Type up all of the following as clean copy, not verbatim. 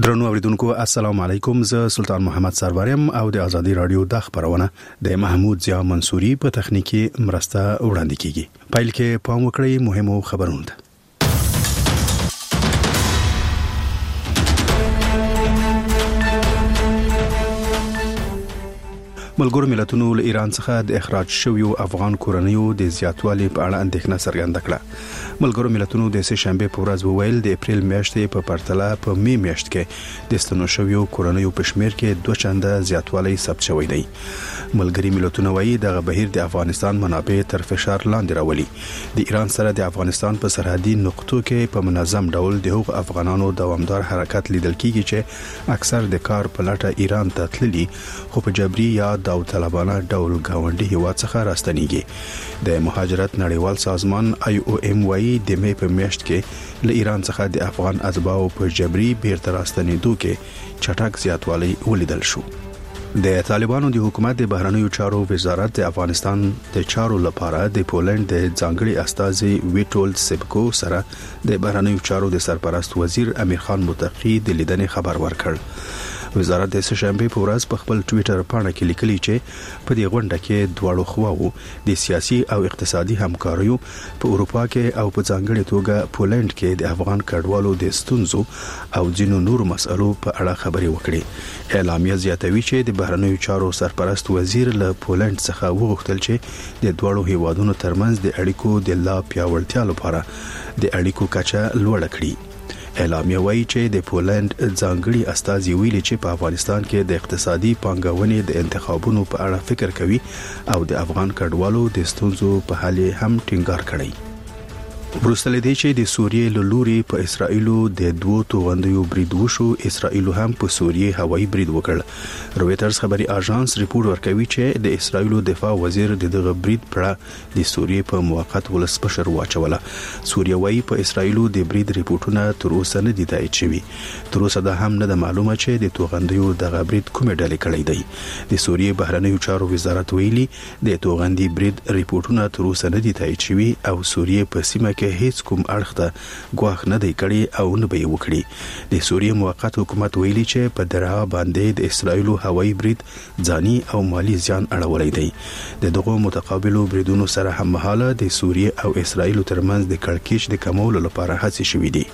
درنو اوریدونکو السلام علیکم. زه سلطان محمد سرورم او د ازادي رادیو د خبرونه د محمود ضیا منصوري په تخنیکی مرسته وړاندې کیږي. پایل کې پام وکړئ مهمو خبرونه. ملګرو ملتونو له ایران څخه د اخراج شویو افغان کورنیو د زیاتوالي په اړه اندېښنه څرګنده کړه. ملګرو ملتونو د سه شنبه په ورځ وویل د اپریل میاشتې په پرتله په می میاشت کې د ستنو شویو کورنیو په شمیر کې 2 چنده زیاتوالی ثبت شوی دی. ملګری ملتونو وايي د بهیر د افغانستان منابع تر فشار لاندې راولي. د ایران سره د افغانستان په سرحدي نقطو کې په منظم ډول د حقوق افغانانو دوامدار حرکت لیدل کیږي چې اکثر د کار په لټه ایران ته تللي خو په جبري یا او طالبانه ډول گاونډي هیواد څخه راستنیږي. د مهاجرت نړیوال سازمان IOM وايي د می په میاشت کې له ایران څخه د افغان اتباعو په جبري بیرته راستنېدو کې چټک زیاتوالی ولیدل شو. د طالبانو د حکومت د بهرنیو چارو وزارت د افغانستان د چارو لپاره د پولند د ځانګړي استازي ویټول سبکو سره د بهرنیو چارو د سرپرست وزیر امیر خان متقی د لیدنې خبر ورکړ. وزارت د شنبه په ورځ په خپل ټوئیټر باندې کې لیکلي چې په دې غونډه کې دواړو خواو د سیاسي او اقتصادي همکاریو په اروپا کې او په ځانګړي توګه پولند کې د افغان کډوالو د ستونزو او ځینو نور مسئلو په اړه خبرې وکړي. اعلامیه زیاتوي چې د بهرنیو چارو سرپرست وزیر له پولند څخه وغوښتل چې د دواړو هیوادونو ترمنځ د اړیکو د لا پیاوړتیا لپاره د اړیکو کچه لوړه کړي. اعلامیه وايي چې د پولند ځانګړي استازي ویلي چې په افغانستان کې د اقتصادي پانګونې د انتخابونو په اړه فکر کوي او د افغان کډوالو د ستونزو په حل هم ټینګار کړي. وروسته لدې چې د سوریې له لوري په اسرایلو د 2 توغندیو برید وشو، اسرایلو هم په سوریې هوایي برید وکړ. رويټرز خبري اژانس ریپورت ورکوي چې د اسرایلو دفاع وزیر دغه برید پر د سوریې په موقت ولسمشر واچوله. سوریه وايي په اسرایلو د برید ریپورتونه تر اوسه نه دي تایید شوي. تر اوسه دا هم نه معلومه چې د توغندیو دغه برید کومه ډلې کړی دی. د سوریې بهرنیو چارو وزارت ویلي د توغندي برید ریپورتونه تر اوسه نه دي تایید شوي او سوریې په سیمه کې هیڅ کوم اړخ ته ګواښ نه دی کړی او نه به یې وکړي. د سوریې موقت حکومت ویلي چې په درعا باندې د اسرایلو هوایي برید ځاني او مالی زیان اړولی دی. د دغو متقابلو بریدونو سره هم مهاله د سوریې او اسرایلو ترمنځ د کړکېچ د کمولو لپاره هڅې شوې دي.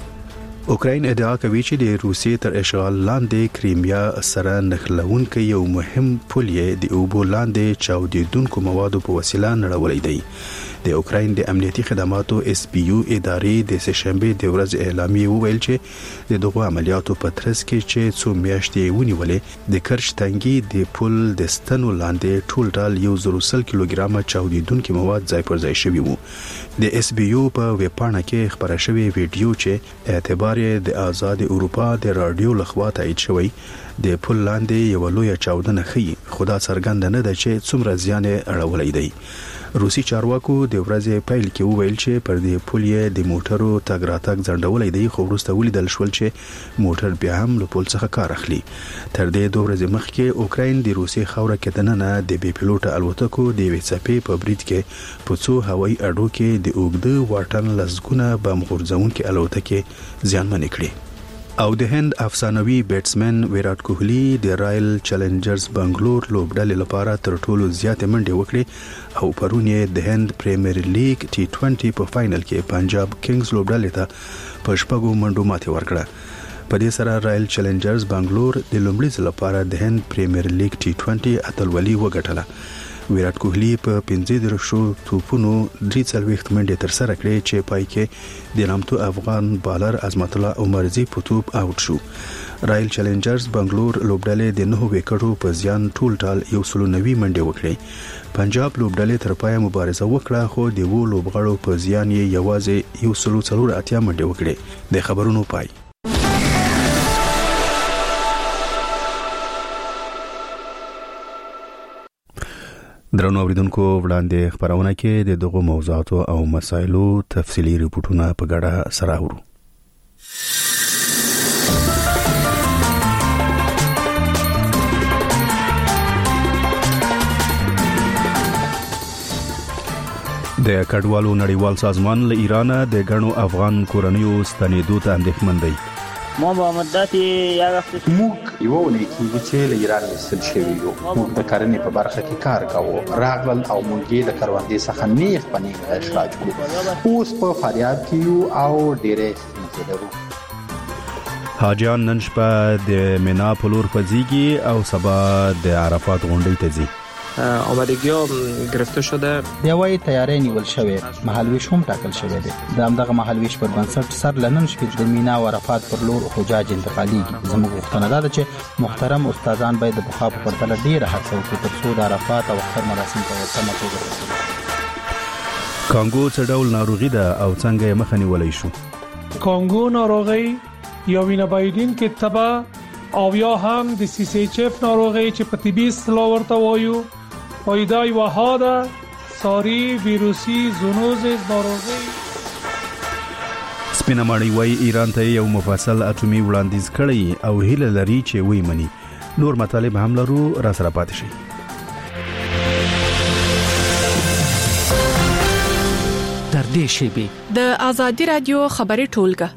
اوکراین ادعا کوي چې د روسیې تر اشغال لاندې کریمیا سره نښلونکي یو مهم پل یې د اوبو لاندې چاودیدونکو موادو په وسیله نړولی دی. د اوکراین د امنیتي خدماتو SBU ادارې د سه شنبه د ورځ اعلامیه وویل چې د دغو عملیاتو په ترڅ کې چې څو میاشتې ونیولې د کرش تنګي د پل د ستنو لاندې ټول ډال 100 کیلوګرام چاودیدونکو مواد ځای پر ځای شوي وو. د SBU په ویب پاڼه کې خبره شوې ویډیو چې اعتبار د آزاد اروپا د رادیو لخوا تایید شوی د پل لاندې یو لوی چاودنه خي خدا څرګند نه ده چې څومره زیان اړولای دی. روسي چارواکو د ورځې پیل کې وویل چې پر دې پل یې د موټرو تګ راتګ ځنډولای دی خو وروسته ولیدل شول چې موټر بیا هم له پل څخه کار اخلي. تر دې 2 ورځې مخکې اوکراین د روسي خوره کې دننه د بي پيلوټ الوتکو د وڅپې په برید کې په څو هوایي اډو کې د اوګد واټن لزګونه بم غورځونکو الوتکې زیانمن کړي. او د هند افسانوي بیټسمن ویرات کوهلی د رائل چیلنجرز بنگلور لوبډلې لپاره تر ټولو زیاتې منډې وکړې او پرون یې د هند پریمیر لیګ T20 په فائنل کې پنجاب کینګز لوبډلې ته په شپږو منډو ماتې ورکړه. په دې سره رائل چیلنجرز بنگلور د لومړي ځل لپاره د هند پریمیر لیګ T20 اتلولي وګټله. ویرات کوهلی په 15 توپونو 43 منډې تر سره کړې چې پای کې د نامتو افغان بالر عظمت الله عمرزي په توپ اوټ شو. رائل چیلنجرز بنگلور لوبډلې د 9 وکټو په زیان ټول ټال 190 منډې وکړې. پنجاب لوبډلې تر پای مبارزه وکړه خو د وو لوبغاړو په زیان یې یوازې 140 منډې وکړې. د خبرونو پای. درنو اوریدونکو وړاندې خبرونه کې د دغو موضوعاتو او مسایلو تفصیلی ریپورتونه په ګډه سره اورو. د کډوالو نړیوال سازمان له ایران د غنو افغان کورنیو ستنېدو ته اندېښمن دی. ما با مدت یک هفته موږ یو ونې کېږي چې له ایران ایستل شوي یو. موږ د کرنې په برخه کې کار کوو. راغلل او موږ یې له کروندې څخه نیغ په نیغ اخراج کړو. اوس په فاریاب کې یو او ډېرې ستونزې لرو. حاجیان نن شپه د مینا په لور خوځېږي او سبا د عرفات غونډۍ ته ځي. آمادگی‌ها گرفته شده. بیاوی تیاری نیول شوی، محلویش هم ټاکل شوی دی. د همدغه محلویش پر بنسټ سر لنن شپې د مینا او عرفات پر لور حجاج انتقالیږي. زموږ غوښتنه ده چې محترم استادان باید د پخوا په پرتله ډېره هڅه وکړي ترڅو د عرفات او اختر مراسم په سمه توګه ترسره شي. کانګو څه ډول ناروغي ده او څنګه یې مخه نیولی شو؟ کانګو ناروغي یا وینه‌بایدونکې تبه او یا هم د CCHF ناروغي چې په طبي اصطلاح ورته وایو پایدای وهاده ساری ویروسی زونوزیس ناروغي. سپینه ماڼۍ وایي ایران ته یو مفصل اټومي وړاندیز کړی او هیله لري چې وی مني. نور مطالب هم لرو، را سره پاتې شئ. تر دې شیبې د آزادي رادیو خبري ټولګه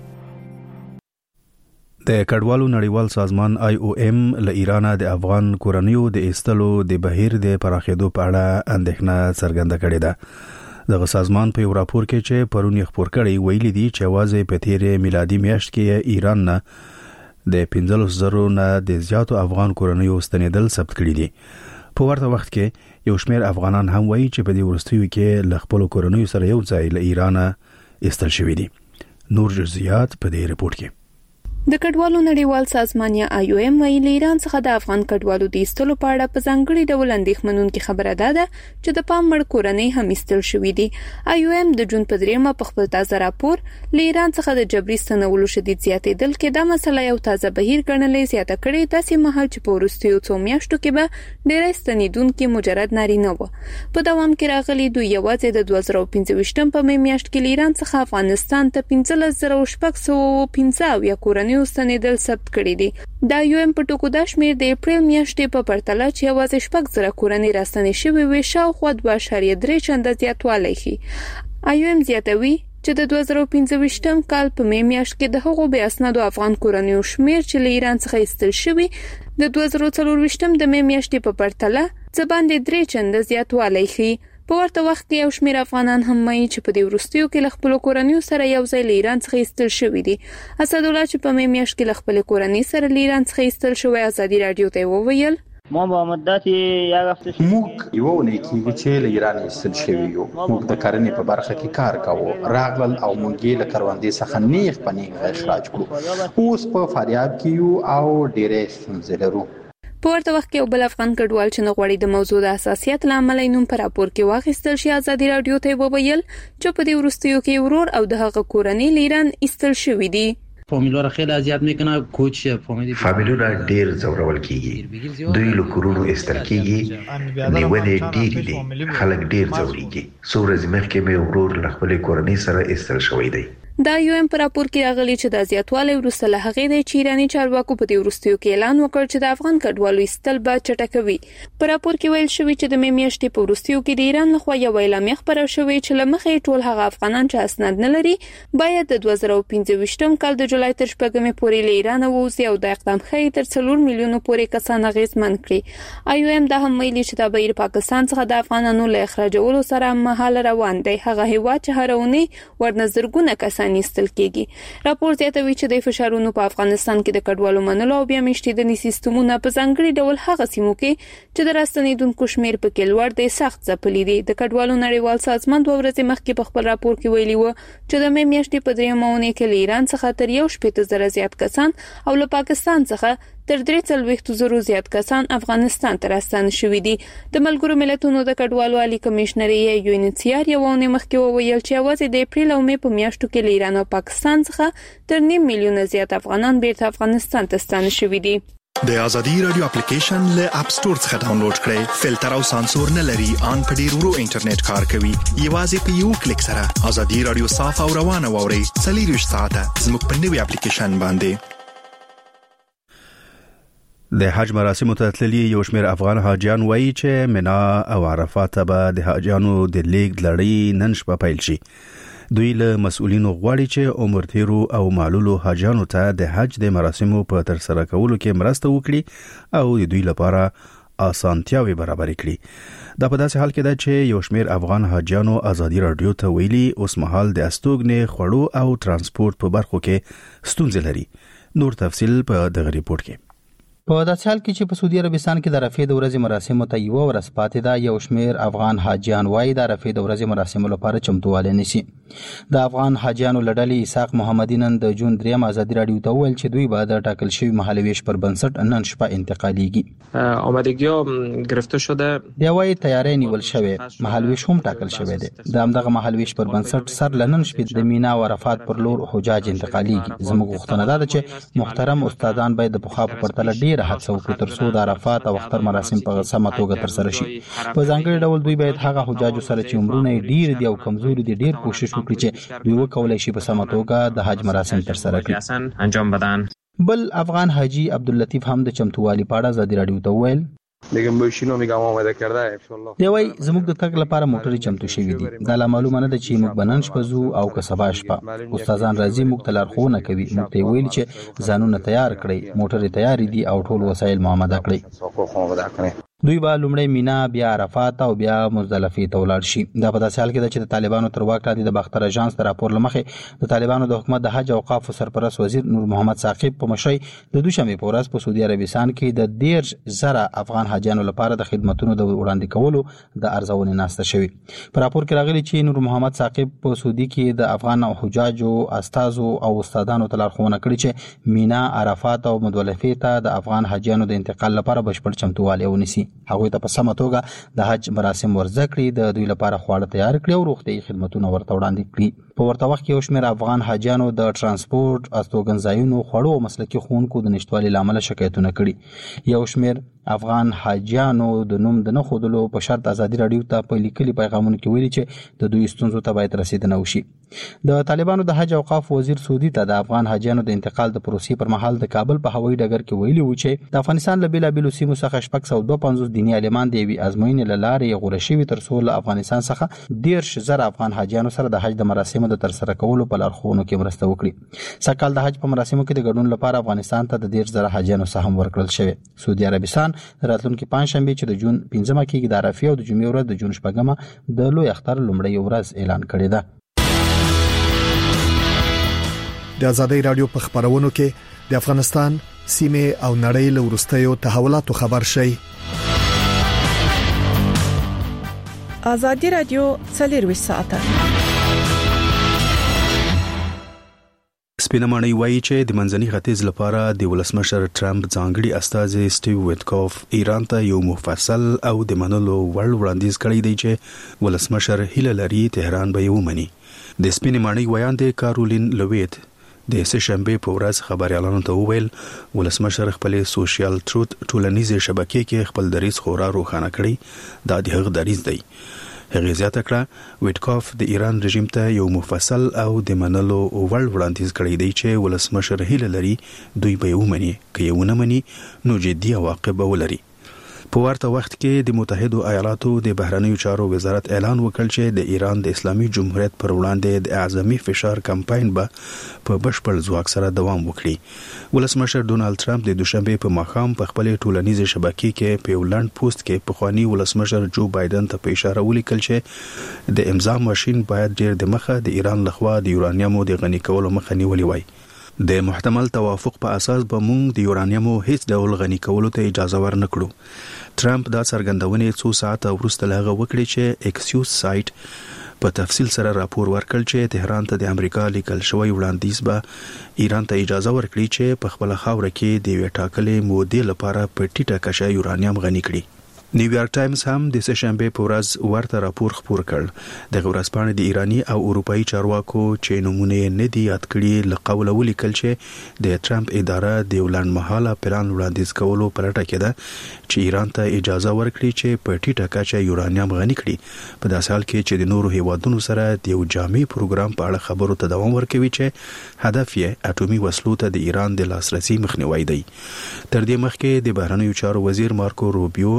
د کډوالو نړیوال سازمان IOM له ایران د افغان کورنیو د ایستلو د بهیر د پراخېدو په اړه اندېښنه څرګنده کړې ده. دغه سازمان په یو راپور کې چې پرون یې خپور کړی ویلي دي چې واځي په تیرې میلادي میاشت کې ایران نه د 15,000 نه د زیاتو افغان کورنیو ستنېدل ثبت کړي دي. په ورته وخت کې یو شمېر افغانان هم وایي چې په دې وروستیو کې له خپل کورنیو سره یو ځای له ایران ایستل شوي دي. نور جزئیات په دې رپورت کې. د کډوالو نړیوال سازمان یا IOM ویل ایران څخه د افغان کډوالو د ایستلو په اړه په ځانګړي ډول اندېښمنونکې خبره ده چې د پام وړ کورنۍ هم ایستل شوې دي. IOM د جون په 3 په خپل تازه راپور له ایران څخه د جبري ستنولو شدید زیاتېدل کې دا مسله یو تازه بهیر ګڼلې زیاته کړې داسې مهال چې په وروستیو څو میاشتو کې به ډېری ستنېدونکي مجرد نارینه وو. په دوام کې راغلي دوی یوازې د 2025 په میاشت کې له ایران څخه افغانستان ته 15,615 یا کورنۍ ستنېدل ثبت کړي دي. دا IOM په ټکو د شمیر د اپریل میاشتې په پرتله چې یوازې 6,000 کورنۍ راستنې شوې وي شاوخوا 2.3 چنده زیاتوالی ښيي. IOM زیاتوي چې د 2015 کال په میاشت کې د هغو بې اسنادو افغان کورنیو شمیر چې له ایران څخه ایستل شوي د 2024 د میاشتې په پرتله څه باندې 3 چنده زیاتوالی ښيي. په ورته وخت کې یو شمېر افغانان هم وایي چې په دې وروستیو کې له خپل کورنیو سره یو ځای له ایران څخه ایستل شوي دي. اسدالله چې په میاشت کې له خپل کورنۍ سره له ایران څخه ایستل شوی آزادي رادیو ته وویل ما با مدت یک هفته موږ یو ونې کېږي چې له ایران ایستل شوي یو. موږ د کرنې په برخه کې کار کوو. راغلل او موږ یې له کروندې څخه نیغ په نیغ اخراج کړو. اوس په فاریاب کې یو او ډېرې ستونزې لرو. په ورته وخت کې یو بل افغان کډوال چې نه غواړي د موضوع د حساسیت له امله نوم په راپور کې واخیستل شي آزادي رادیو ته وویل چې په دې وروستیو کې ورور او د هغه کورنۍ له ایران ایستل شوي دي. فامیل‌ها را خیلی اذیت میکنه. کوچ فامیل‌ها ډیر ځورول کیږي. دوی له کورونو ایستل کیږي. نیولې ډیر دي. خلک ډیر ځوريږي. څو ورځې مخکې مې ورور له خپل کورنۍ سره ایستل شوی دی. دا IOM په راپور کې راغلي چې د زیاتوالی وروسته له هغې دی چې ایراني چارواکو په دې وروستیو کې اعلان وکړ چې د افغان کډوالو ایستل به چټکوي. په راپور کې ویل شوي چې د میاشتې په وروستیو کې د ایران لخوا یو اعلامیه خپره شوې چې له مخې ټول هغه افغانان چې اسناد نه لري باید د 2015 کال د جولای تر 8 پورې له ایران ووځي او د اقدام ښیي تر 4 میلیونو پورې کسان اغېزمن کړي. IOM دا هم ویلي چې د بهیر پاکستان څخه د افغانانو له اخراجولو سره مهال روان دی. هغه هیواد چې هر اونۍ ورنه زرګونه کسان ایستل کېږي. راپور زیاتوي چې د فشارونو په افغانستان کې د کډوالو منلو او بیا میشتېدنې سیستمونه په ځانګړي ډول هغه سیمو کې چې د راستنېدونکو شمیر پکې لوړ دی سخت ځپلي دي. د کډوالو نړیوال سازمان 2 ورځې مخکې په خپل راپور کې ویلي و چې د میاشتې په 3 اونۍ کې له ایران څخه تر 1.8 زیات کسان او له پاکستان څخه تر 43,000 زیات کسان افغانستان ته راستانه شوي دي. د ملګرو ملتونو د کډوالو عالی کمشنر UNHCR یو ونې مخکې وویل چې یوازې د اپریل او مې په میاشتو کې له ایران او پاکستان څخه تر 9 میلیونه زیات افغانان بیرته افغانستان ته ستانه شوي دي. د آزادي رادیو اپلیکیشن له اپ سٹور څخه ډاونلوډ کړئ. فلټر او سانسور نه لري. ان په ډیر ورو انټرنیټ کار کوي. یوازې په یو کلیک سره آزادي رادیو صاف او روانه واورئ. 24 ساعته زموږ په نوې اپلیکیشن باندې. د حج مراسمو ته تللي یو شمېر افغان حاجیان وایي چې مینا او عرفات به د حاجیانو د لیږد لړۍ نن شپه پیل شي. دوی له مسؤلینو غواړي چې عمر تیرو او معلولو حاجانو ته د حج د مراسمو په تر سره کولو کې مرسته وکړي او د دوی لپاره اسانتیاوي برابر کړي دا په داسې حال کې ده چې یو شمېر افغان حاجانو ازادي رادیو ته ویلي اوس مهال د استوګنې خوړو او ترانسپورت په برخو کې ستونزې لري نور تفصیل په دغه ریپورت کې په داسې حال کې چې په سعودي عربستان کې د رفع د ورځې مراسمو ته یو ورځ پاتې ده یو شمېر افغان حاجیان وايي د رفع د ورځې مراسمو لپاره چمتووالی نیسي د افغان حاجیانو له ډلې اسحاق محمدي نن د جون 3 ازادي رادیو ته وویل چې دوی به د ټاکل شوي مهالویش پر بنسټ نن شپه انتقالیږي آمادگی‌ها گرفته شده دی وايي تیاری نیول شوی مهالویش هم ټاکل شوی دی د همدغه مهالویش پر بنسټ سر لنن شپې د مینا او عرفات پر لور حجاج انتقالیږي زموږ غوښتنه ده چې محترم استادان باید د پخوا په پرتله ډیر هڅه وکړي ترڅو د عرفات او اختر مراسم په سمه توګه ترسره شي په ځانګړي ډول دوی باید هغه حجاج سره چې عمرونه ډیر دي او کمزوري دي ډیر کوشش وکړي چې دوی وکولای شي په سمه توګه د حج مراسم ترسره کړي انجام بدن بل افغان حاجی عبداللطیف هم د چمتووالي په اړه ازادي رادیو ته وویل دیگه ماشینو میگم آماده کرده ان شاء الله دی وای زموږ د تګ لپاره موټرې چمتو شوې دي دا لا معلومه نه ده چې موږ بنن شپه زو او که سبا شپه استادان راځي موږ ته لارښوونه کوي موږ ته ویل چې ځانونه تیار کړئ موټرې تیار دي او ټول وسایل مو آماده کړئ دوی به لومړی مینا بیا عرفات او بیا مزدلفه ته ولاړ شي دا په داسې حال کې ده چې د طالبانو تر واک لاندې د باختر اژانس د راپور لمخې د طالبانو د حکومت د حج او اوقاف سرپرست وزیر نور محمد ثاقب په مشرۍ د دوشنبه په ورځ په سعودي عربستان کې د 10000 افغان حاجانو لپاره د خدماتو د وړاندې کولو د ارزونې ناسته شوی په راپور کې راغلي چې نور محمد ثاقب په سعودي کې د افغان حجاجو استادو او استادانو ته لارښوونه کړې چې مینا عرفات او مزدلفه ته د افغان حاجانو د انتقال لپاره بشپړ چمتووالی ونیسي هغه ته په سمه توګه د حج مراسم ورزده کړي د دوی لپاره خواړه تیار کړي او روغتیايي خدماتونه ورته وړاندې کړي په ورته وخت کې یو شمېر افغان حاجیانو د ترانسپورت استوګنځایونو خوړو او مسلکي ښوونکو د نشټوالي لامل شکایتونه کړي یو شمېر افغان حاجیانو د نوم د نه خودلو په شرط ازادي رادیو ته په لیکلي پیغامونو کې ویلي چې د دوی ستونزو ته باید رسیدنه وشي د طالبانو د حج اوقاف وزیر سعودي ته د افغان حاجیانو د انتقال د پروسې پر مهال د کابل په هوایي ډګر کې ویلي و چې د افغانستان له بیلابیلو سیمو څخه 652 دیني عالمان د یوې ازموینې له لارې غوره شوي تر څو له افغانستان څخه 10000 افغان حاجیانو سره د حج د مراسمو د ترسره کولو په لارښوونو کې مرسته وکړي سږ کال د حج په مراسمو کې د ګډون لپاره افغانستان ته د 10000 حاجیانو سهم ورکړل شوی سعودي عربستان راتلونکي پنځشنبه چې د جون 15 کېږي د عرفه او د جمعې ورځ د جون 14 د لوی اختر لومړی ورځ اعلان کړی ده د آزادۍ رادیو په خبرونو کې د افغانستان سیمه او نړۍ له وروستیو تحولاتو خبر شي آزادۍ رادیو 24 ساعته سپینماني وایي چې د منځني ختیځ لپاره د ولسمشر ټرمپ ځانګړي استازي سټیو ویټکوف ایران ته یو مفصل او د منلو وړ وړاندیز کړی دی چې ولسمشر هیله لري تهران به یې ومني د سپینماني ویاندې کارولین لویت د سهشنبه په ورځ خبريالانو ته وویل ولسمشر خپل سوشل ټروت ټولنیزه شبکې کې خپل دریځ خورا روښانه کړی دا د هغه دریځ دی هغه زیاته کړه ویټکوف د ایران رژیم ته یو مفصل او د منلو وړ وړاندیز کړی دی چې ولسمشر هیله لري دوی به ومني که یې ونه مني نو جدي عواقب ولري په ورته وخت کې د متحده ایالاتو د بهرنیو چارو وزارت اعلان وکړ چې د ایران د اسلامي جمهوریت پر وړاندې د اعظمي فشار کمپاین به په بشپړ ځواک سره دوام وکړي ولسمشر ډونالد ټرمپ د دوشنبه په ماښام په خپل ټولنیزه شبکې کې په ولند پوسټ کې په خواني ولسمشر جو بایدن ته په اشاره ولیکل چې د امضا ماشين باید ډیر د مخه د ایران لخوا د یورانیمو د غني کولو مخه نیولې وای د محتمل توافق په اساس به موږ د یورانیمو هیڅ ډول غني کولو ته اجازه ورنکړو ټرمپ دا څرګندونه 2 ساعته وروسته لغه وکړي چې ایکسیوس سایت په تفصیل سره راپور ورکړ چې تهران ته د امریکا لیکل شوی وړاندیز به ایران ته اجازه ورکړي چې په خپل خاور کې د وټاکلې مودې لپاره په ټیټه کچه یورانیم غني کړي نیویارک ټایمز هم د سهشنبه په ورځ ورته راپور خپور کړ د ورځپاڼې د ایرانی او اروپאי چارواکو چې نمونه نه دی یاد کړي لقول ولیکل چې د ټرمپ اداره د ولند مهاله پلان وړاندیز کولو پر اړه کې ده چې ایران ته اجازه ورکړي چې په ټیټه کچه یورانیم غني کړي په داسې حال کې چې د نورو هیوادونو سره د یو جامع پروګرام په اړه خبرو ته دوام ورکوي چې هدف یې اټومي وسلو ته د ایران د لاسرسي مخنیوي دی تر دې مخکې د بهرنیو چارو وزیر مارکو روبیو او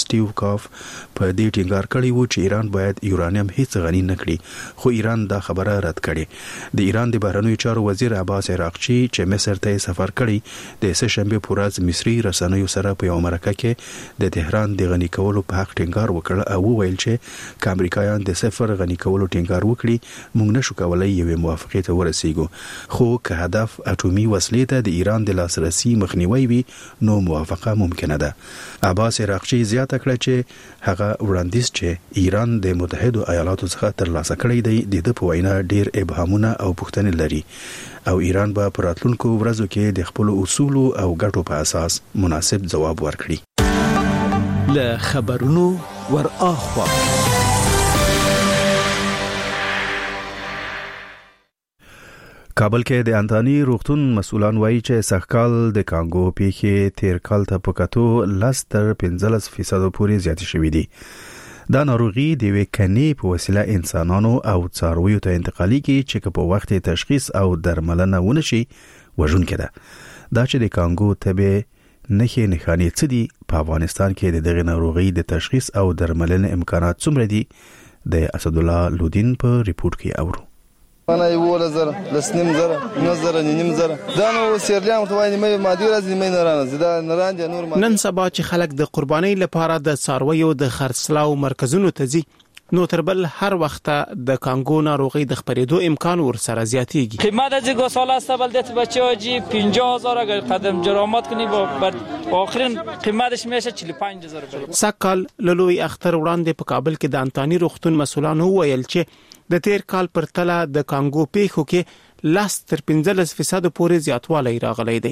سټیو کاف په دې ټینګار کړی و چې ایران باید یورانیم هیڅ غنی نه کړي خو ایران دا خبره رد کړي د ایران د بهرنیو چارو وزیر عباس عراقچی چې مصر ته سفر کړی د سه شنبه په ورځ مصري رسنیو سره په یو مرکه کې د تهران د غنی کولو په حق ټینګار وکړ او ویل چې امریکایان د صفر غنی کولو ټینګار وکړي موږ نشو کولای یو موافقه ته ورسیږو خو که هدف اټومي وسلې ته د ایران د لاسرسي مخنیوي وي نو موافقه ممکنه ده عباس عراقچی زیاته کړه چې هغه وړاندیز چې ایران د متحده ایالاتو څخه ترلاسه کړی دی د په وینا ډیر ابهامونه او پوښتنې لري او ایران به په راتلونکو ورځو کې د خپل اصول او ګټو په اساس مناسب جواب ورکړي له خبرونو ور اخوا کابل کې د انتانی روغتون مسؤلان وایي چې سږکال د کانګو پیښې تیر کال ته په کتو 10-15% پورې زیاتې شوې دي دا ناروغي د وکنې په وسیله انسانانو او څارویو ته انتقالي کی چې په وخت تشخیص او درملنه ونشي وژونکې ده دا چې د کانګو تبه نخې نښانې څه دي په افغانستان کې د دغه ناروغي د تشخیص او درملنې امکانات څومره دي د اسد الله لودین په ریپورت کې اورو انا يقول زر لسنم زر نظر نیم زر دا نو سیرلیان توای نیمه مادي راځي نیمه نرانه دا نران دي نور نن سبا چې خلک د قرباني لپاره د څارویو د خرڅلاو مرکزونو ته ځي نو تربل هر وخت د کانګو ناروغي د خپرېدو امکان ورسره زیاتېږي قیمت از گوساله است بلدت بچه‌ها جی 50000 اگر قدم جرامت کنی با آخرین قیمتش میشه 45000 سکل لولوی اختر وړاندې په کابل کې د انتانی روغتون مسؤلان وویل چې د تیر کال پر تله د کانګو پیښو کې 10-15% پورې زیاتوالی راغلی دی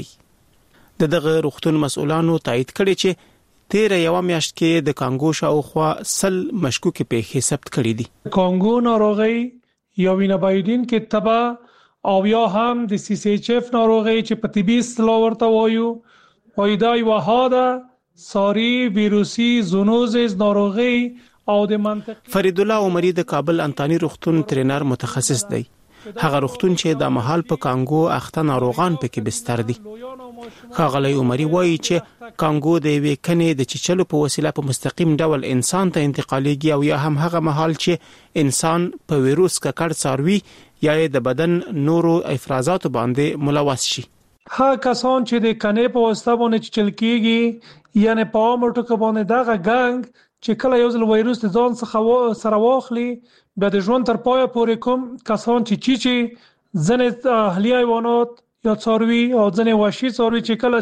دغه روغتون مسؤلانو تایید کړي چې تیر یو میاشت کې د کانګو شاوخوا 100 مشکوک پیښې ثبت کړي دي کانګو ناروغي یا وینابایدین کې تبا او یا هم د سی سی ایچ اف ناروغي چې په طبي اصطلاح ورته وایو وایدای وهاده ساری ویروسي زونوزز ناروغي او د منطق فرید الله عمری د کابل انتانی روغتون ټرینر متخصص دی هغه روغتون چې د محل په کانګو اخته ناروغان پکې بستر دي خاغلی عمری وایي چې کانګو د وکنې د چچلو په وسیله په مستقیم ډول انسان ته انتقالېږي او یا هم هغه محل چې انسان په ویروس ککړ څاروي یا د بدن نورو افرازات باندې ملوث شي ها کسان چې د کنې په واسطه باندې چچل کیږي یعنی په امټو باندې دغه ګنګ چې کله یو ځل وایروس د ځان څخه سره واخلي بیا د ژوند تر پایه پورې کوم کسان چې ځنې اهلي حیوانات یا څاروي او ځنې وحشي څاروي چې کله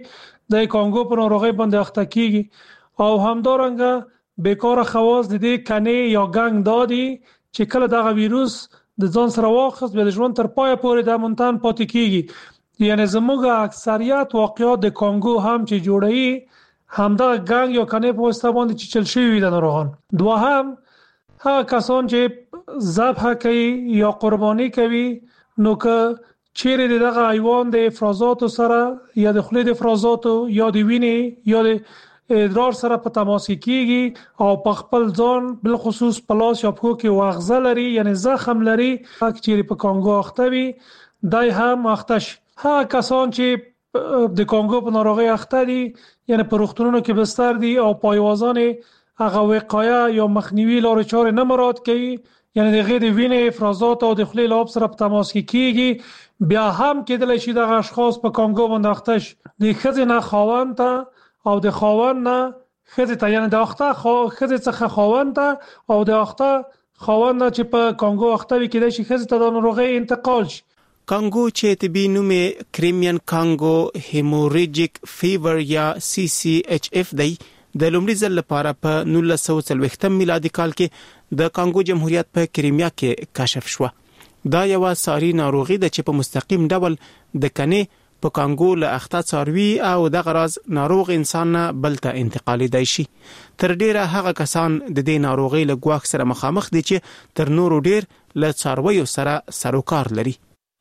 د کانګو په ناروغۍ باندې اخته کیږي او همدارنګه بیکاره خواص د دې کنې یا ګنګ دادي چې کله دغه ویروس د ځان سره واخست بیا د ژوند تر پایه پورې د منتن پاتې کیږي یعنی زموږ اکثریت واقعات د کانګو هم چې جوړي همدا ګنګ یا کنې په واسطه باندې چې چل شوی د ناروغان دوهم ها کسان چې ذبح کوي یا قرباني کوي نو که چیرې دغه حیوان د افرازات سره یا د خولې د افرازات یا د وینې یا د ادرار سره په تماس کیږي او په خپل ځان بل خصوص پلاس یا پښو کې واغزه لري یعنی زخم لري چې په کانګو اخته وي دای هم اختش ها کسان چې د کانګو په ناروغي اخته دي یعنی په روغتونونو کې بستر دي او پایوازان هغه وقایه یا مخنیوي لارې چارې نه مراعات کوي یعنی د غیر وینې افرازات او د خولې لاب سره په تماس کې کیږي بیا هم کېدلی شي دغه اشخاص په کانګو باندې اخته د ښځې نه خاوند ته او د خاوند نه ښځې ته یعنی د اخته ښځې څخه خاوند ته او د اخته خاوند نه چې په کانګو اخته وي کېدای شي ښځې ته د ناروغۍ انتقال شي کانګو چې طبي نوم کریمین کانګو هیموریجیک فیور یا سی سی ایچ اف دی د لومړي ځل لپاره په 1940 میلادي کال کې د کانګو جمهوریت په کریمیا کې کشف شو دا یو ساري ناروغي ده چې په مستقیم ډول د کنې په کانګو له اخته څاروي او د غراز ناروغ انسان بل ته انتقالي دی شي تر ډیره هغه کسان د دې ناروغي له ګواښ سره مخامخ دي چې تر نورو ډیر له څارویو سره سروکار لري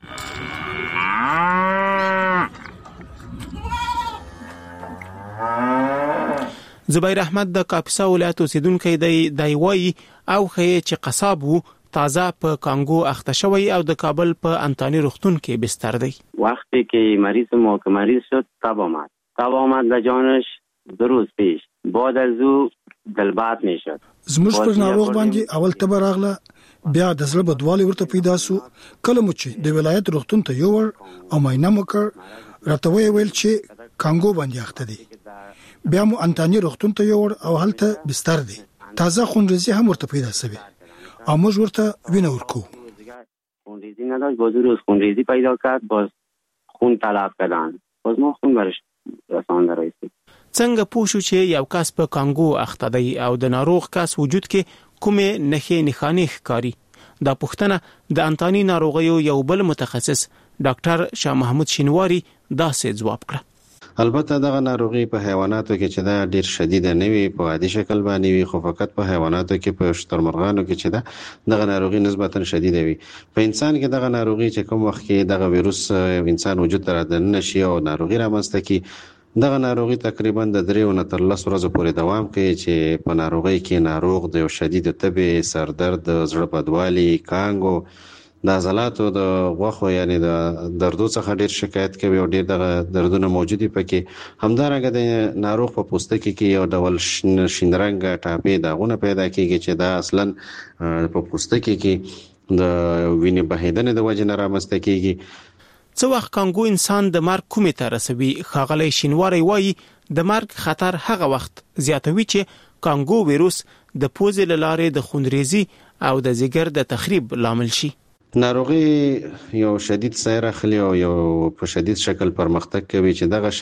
زبیر احمد د کاپیسا ولایت اوسیدونکی دی وایي او خې چې قصاب وو تازه په کانګو اخته شوی او د کابل په انتانی روغتون کې بستر دی وقتی که مریض شد تب آمد لجانش 2 روز پیش بعد از او دلبات نشد. زموږ پر ناروغ باندې اول تبه راغله، بیا د زړه بدوالی ورته پیدا سو. کله مو چې د ولایت روغتون ته یوړ او معاینه وکړ، راته ویل چې کانګو باندې اخته دي. بیا مو انټانی روغتون ته یوړ او هلته بستر دي. تازه خونریزي هم ورته پیدا شوه او موږ ورته وینه ورکو. خونریزی نداشت، باز روز خونریزی پیدا کرد، باز خون تلف کردن، باز ما خون برش رسانده رایستی. څنګه پوښو چې یو کس په کانګو اخته دی او د ناروغ کس وجود کې کومه نښې نښانې ښکاري؟ دا پوښتنه د انټانی ناروغیو یو بل متخصص ډاکټر شاه محمود شینواری داسې ځواب کړ. البته دغه ناروغي په حیواناتو کې چې دا ډیر شدید نه وي، په عادي شکل باندې وي، خو فقط په حیواناتو کې په شترمرغانو کې چې دغه ناروغي نسبتا شدید وي. په انسان کې دغه ناروغي چې کوم وخت کې دغه ویروس انسان وجود ته راځي شي او ناروغي رامنځته کی، دغه ناروغي تقریبا د 3 نه تر 10 ورځې پورې دوام کوي چې په ناروغي کې ناروغ د شدید تبه، سردرد، زړه بدوالي، کانګو، د عضلاتو د غوښو یعنی د دردو څخه ډیر شکایت کوي او ډیر دغه دردونه موجودي پکې. همدارنګه د ناروغ په پوستکي کې یو ډول شین رنګ ټاپې داغونه پیدا کیږي چې دا اصلا په پوستکي کې د وینې بهیدنې د وجې نه رامنځته کیږي. څو وخت کانګو انسان د مرګ کومې ته رسوي؟ ښاغلی شینواری وایي د مرګ خطر هغه وخت زیاتوي چې کانګو ویروس د پوزې له لارې د خونریزي او د ځیګر د تخریب لامل شي. ناروغي یو شدید سیر اخلي او یو په شدید شکل پرمختګ کوي چې دغه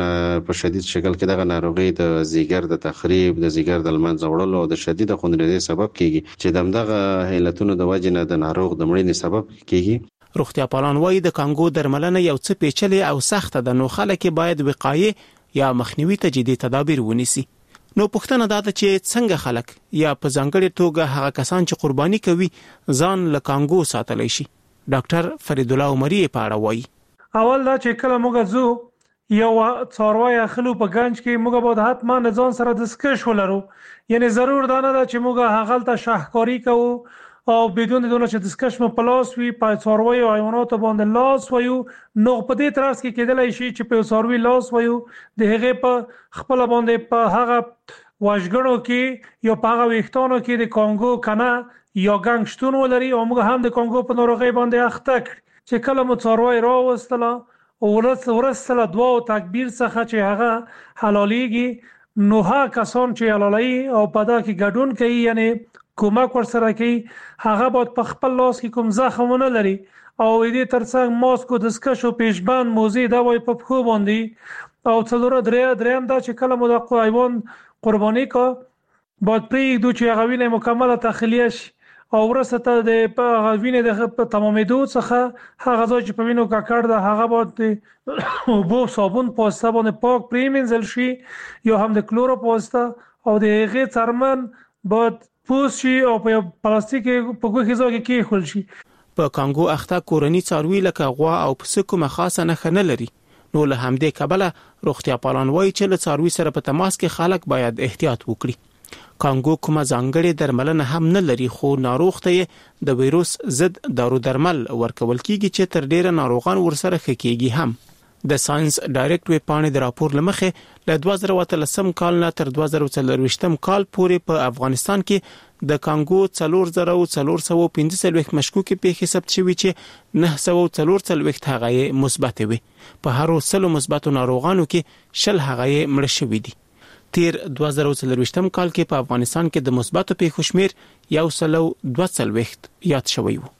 په شدید شکل کې دغه ناروغي د ځیګر د تخریب، د ځیګر د لمنځه وړلو او د شدید خونریزي سبب کیږي چې دغه حالتونو د وجې نه د ناروغ د مړینې سبب کیږي. روغتیا پالان وایي د کانګو درملنه یو څه پیچلې او سخته ده، نو خلک باید وقایې یا مخنیوي ته جدي تدابیر ونیسي. نو پوښتنه دا ده چې څنګه خلک یا په ځانګړي توګه هغه کسان چې قرباني کوي ځان له کانګو ساتلی شي؟ ډاکټر فرید الله عمری په اړه وایي اول دا چې کله موږ زو یو څاروی اخلو په گنج کې موږ باید حتما ځان سره دستکش ولرو، یعنی ضرور دا نه ده چې موږ هغه ته شاهکاری کوو او بدون دونه چې دستکش مو پلاس وی په څاروي او حیوانات باندې لاس وایو. نو په دې ترڅ کې کېدلای شي چې په څاروي لاس وایو د هغه په خپل باندې په هغه واژګړو کې یا په هغه ویښتانو کې د کانګو کنه یا ګنګشتون ولري او موږ هم د کانګو په ناروغي باندې اخته کړ چې کله مو څاروي راوستله او ورسله دعا او تکبیر څخه چې هغه حلاليږي، نو ها کسان چې حلالي او پدا کې ګډون کوي یعنی کومک ورسره کوي، هغه باید په خپل لاس کې کوم زخمونه لري او دې ترڅنګ ماسک او دستکش او پیشبند موزي دا وای په خو باندې او څلور دریم دا چې کله مو د حیوان قرباني کا باید پرېږدو چې هغه وینه مکمله تخلیه شي او ورسته د وینې د تمامېدو څخه هغه ځای چې په وینو ککړ ده هغه باید اوبو صابون پوسته باندې پاک پرېمنځل شي یا هم د کلورو پوسته او د هغې څرمن باید پوس شي او په پلاستیک په ګوښه ځای کې کېښول شي. په کانګو اخته کورني څاروي لکه غوا او پسه کومه خاصه نښه نه لري، نو له همدې کبله روغتیا پالان وایي چې له څاروي سره په تماس کې خلک باید احتیاط وکړي. کانګو کومه ځانګړې درملنه هم نه لري، خو ناروغ ته د ویروس ضد دارو درمل ورکول کیږي چې تر ډیره ناروغان ورسره ښه کیږي هم. د ساينس ډایرکټ ویب پاڼې د راپور لمخې له 2013 کال نه تر 2024 کال پورې په افغانستان کې د کانګو 4415 مشکوکې پیښې ثبت شوې چې 944 هغه مثبت وي. په هر 100 مثبتو ناروغانو کې 10 هغه مړ شوي دي. تیر 2024 کال کې په افغانستان کې د مثبتو پیښو شمیر 122 یاد شوی و.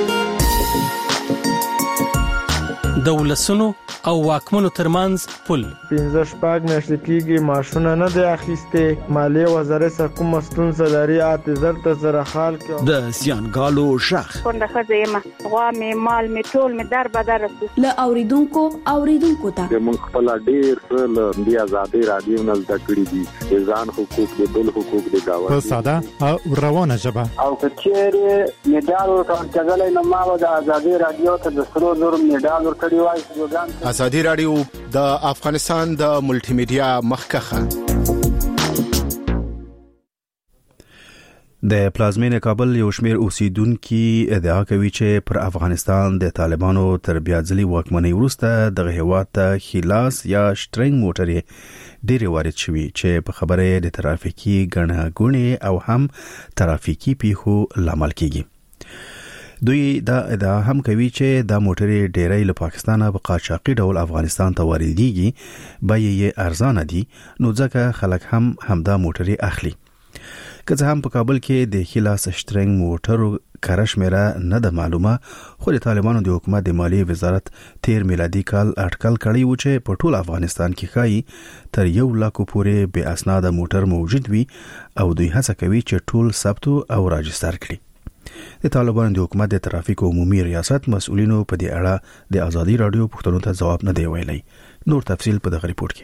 د ولسونو او واکمنو ترمنځ پل 15 میاشتې کېږي ماشونه نه دی اخیسته، مالیه وزارت څخه کوم ستونزه لري اته زره خال کې د زیانګالو شخ څنګه خزیمه غوا می مال می ټول می در بدر ل اوریدونکو ته موږ خپل ډیر له دی آزادي رادیو نه ذکرې دي ځان حقوق د بل حقوق د گاوه په ساده او روانه ژبه او کچېره میډال ورکړل کېدل نو ما د آزادي رادیو ته د سرو زر میډال ورکړی وای. آزادي رادیو د افغانستان د ملټي میډیا مخکخه د پلازمینه کابل یو شمیر اوسیدونکو ادعا کوي چې پر افغانستان د طالبانو تر بیا ځلې واکمنۍ وروسته د هیواد ته خلاص یا شټرنګ موټرې ډېر وارد شوي چې په خبره د ترافیکي ګڼهګونې او هم ترافیکي پیښو لامل کیږي. دوی دا ادعا هم کوي چې دا موټرې ډېرې له پاکستانه په قاچاقي ډول افغانستان ته واردېږي، بیې ارزانه دي، نو ځکه خلک هم همدا موټرې اخلي. که څه هم په کابل کې د خلاص شټرنګ موټرو کارش میرا نه د معلومه، خو د طالبانو د حکومت د مالی وزارت تیر میلادي کال اټکل کړی و چې په ټول افغانستان کې خای تر 1 لک پورې بے اسناد موټر موجود وي او دوی هڅه کوي چې ټول ثبت او راجستر کړي. د طالبانو د حکومت د ترافیک عمومي ریاست مسؤلینو په دې اړه د ازادي رادیو پښتنو ته جواب نه دی ویلی. نور تفصیل په دغه ریپورت کې.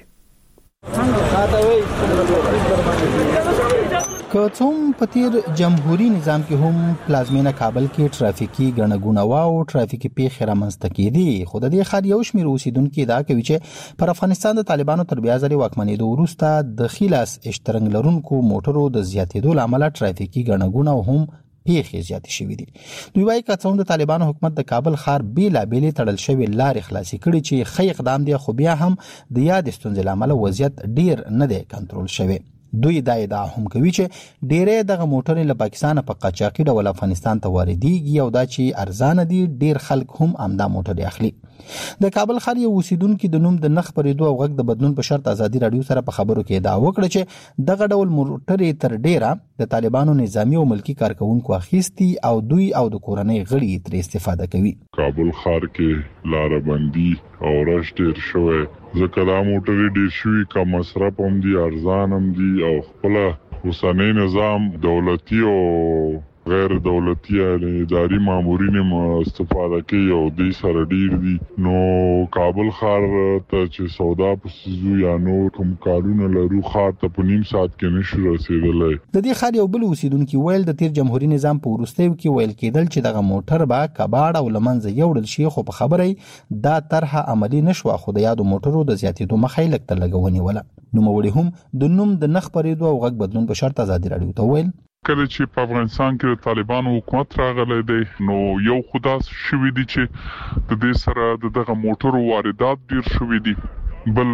که څوم په تیر جمهوریت نظام کې هم پلازمینه کابل کې ترافیکي ګڼهګونه او ترافیکي پیښې رامنځته کېدي، خو د دې ښار یو شمېر اوسیدونکو دا کوي چې پر افغانستان د طالبانو تر بیا ځلې واکمنېدو وروسته د خلاص اشترنګ لرونکو موټرو د زیاتېدو لامل ترافیکي ګڼهګونه هم پیښې زیاتې شوې دي. دوی وايي که څوم د طالبانو حکومت د کابل ښار بیلابېلې تړل شوې لارې خلاصې کړي چې ښه اقدام دی، خو بیا هم د یاد ستونزې لامل وضعیت ډیر نه دی کنټرول شوی. دوی دا ادعا هم کوي چې ډېرې دغه موټرې له پاکستان په قاچاقي ډول افغانستان ته واردېږي او دا چې ارزانه دي، ډیر خلک هم امدا موټرې اخلي. د کابل ښار یو اوسیدونکو د نوم د نخ پرېدو او غږ د بدلون په شرط ازادي رادیو سره په خبرو کې ادعا وکړه چې دغه ډول موټرې تر ډیره د طالبانو نظامی او ملکی کارکونکو اخیستي او دوی او د کورنۍ غړي ترې استفاده کوي. کابل ښار کې لاربندي او رش ډیر شوی، ځکه دا موټرې ډیر شوي، کم مصرف هم دي، ارزان هم دي او خپل اوسنی نظام دولتي او غیر دولتي اداري مامورین استفاده کوي او دوی سره ډیر دي. نو کابل ښار ته چې سودا پسیزو یا نور کوم کارونه لرو ښار ته په نیم ساعت کې نشو رسیدلی. د دې ښار یو بل اوسیدونکو ویل د تیر جمهوریت نظام په وروستیو کې ویل کېدل چې دغه موټر به کباړ او لمنځه یوړل شي، خو په خبره دا طرحه عملی نشوه، خو د یادو موټرو د زیاتېدو مخه یې لږ لګونی وله. نوموړي هم د نوم د نخ پرېدو او غږ بدلون په شرط ازادي رادیو ته ویل کله چې په افغانستان کې د طالبانو حکومت راغلی دی، نو یو خدا شوی دی چې د دې سره دغه موټرو واردات ډیر شوی دي، بل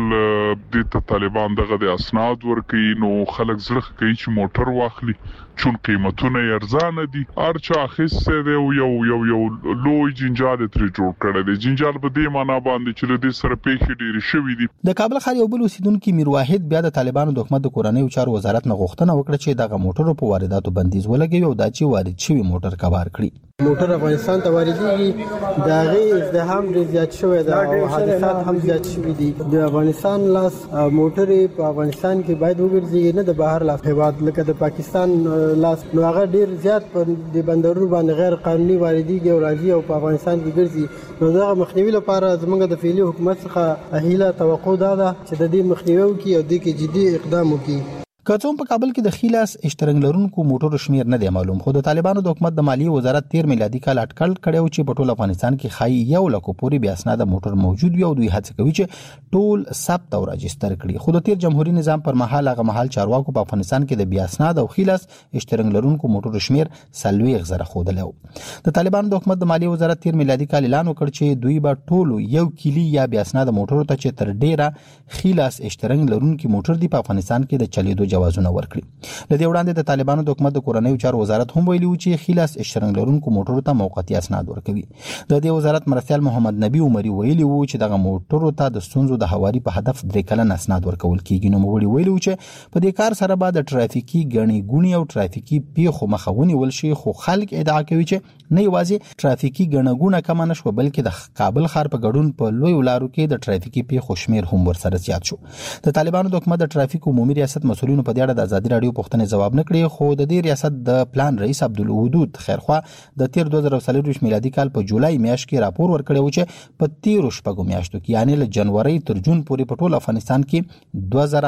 د طالبان دغه د اسناد ورکي، نو خلک زړه کوي چې موټر واخلي چون قیمتونه ارزانه دي. ارچا اخیسته دی یو لوی جنجال ترې جوړ کړی دی. جنجال په دې معنا باندې چې د سره پیښې ډېرې شوې دي. د کابل ښار یو بل اوسیدونکو میر واحد بیا د طالبانو د حکومت د کورنۍ چارو وزارت نه غوښتنه وکړه چې دغه موټرو په وارداتو بندیز ولګوي او دا چې وارد شوی موټر کبار کړي. موټر افغانستان ته واردېږي، دا غي ازدحام ډېر زیات شوی دی او حادثات هم زیات شوي دي. د افغانستان لاس موټرې په افغانستان کې باید وګرځي، نه د بهر لاس هیواد لکه د پاکستان لاس، نو هغه ډیر زیات په د بندرونو باندې غیر قانوني واردېږي او راځي او په افغانستان کې ګرځي. نو دغه مخنیوي لپاره زموږ د فعلي حکومت څخه هیله توقع ده چې د دې مخنیوي وکړي او د کې جدي اقدام وکړي. که څوم په کابل کې د خلاص اشترنګ لرونکو موټرو شمیر نه دی معلوم، خو د طالبانو د حکومت د مالی وزارت تیر میلادي کال اټکل کړی چې په ټول افغانستان کې خای 1 لک پورې بیا اسناد موټر موجود وي او دوی هڅه کوي چې ټول ثبت او راجستر کړي. خو د تیر جمهوریت نظام پر مهال هغه مهال چارواکو په افغانستان کې د بیا اسناد او خلاص اشترنګ لرونکو موټرو شمیر 40,000 خودلو. د طالبانو د حکومت د مالی وزارت تیر میلادي کال اعلان وکړ چې دوی به ټول 1 کیلي یا بیا اسناد موټرو ته چې تر ډیره خلاص اشترنګ لرونکو موټر دی په افغانستان کې د چلیدو جوازونه ورکړي. لدې وړاندې د طالبانو د حکومت د کورنۍ چارو وزارت هم ویلي و چې خلاص اشترنګ لرونکو موټرو ته موقتی اسناد ورکوي. د دې وزارت مرستیال محمد نبی عمري ویلي و چې دغه موټرو ته د ستونزو د هواري په هدف 3 کلن اسناد ورکول کیږي. نو موږ ویلي و چې په دې کار سره به د ترافیکي ګڼهګونې او ترافیکي پیښو مخه ونیول شي، خو خلک ادعا کوي چې نه یوازې ترافیکي ګڼهګونه کم نه شو، بلکې د کابل ښار په ګډون په لوی لارو کې د ترافیکي پیښو شمیر هم ورسره زیات شو. د طالبانو د حکومت د ترافیک عمومي ریاست مسؤلینو په دې اړه د ازادي رادیو پوښتنې جواب نه کړی، خو د دې ریاست د پلان رئیس عبدالودود خیرخوا د تیر 2024 میلادي کال په جولای میاشت کې راپور ورکړی و چې په 13 شپږو میاشتو کې یعنی له جنوري تر جون پورې په ټول افغانستان کې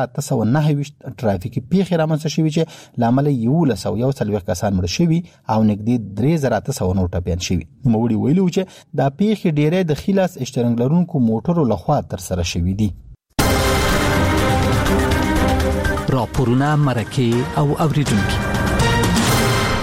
2829 ترافیکي پیښې رامنځته شوې چې لامل 1140 کسان مړه شوي او نږدې 3800 نور ټپيان شوي. نوموړي ویلي چې دا پیښې ډېرې د خلاص اشترنګ لرونکو موټرو لخوا تر سره شوي دي. راپورونه مرکه او اوریدونکو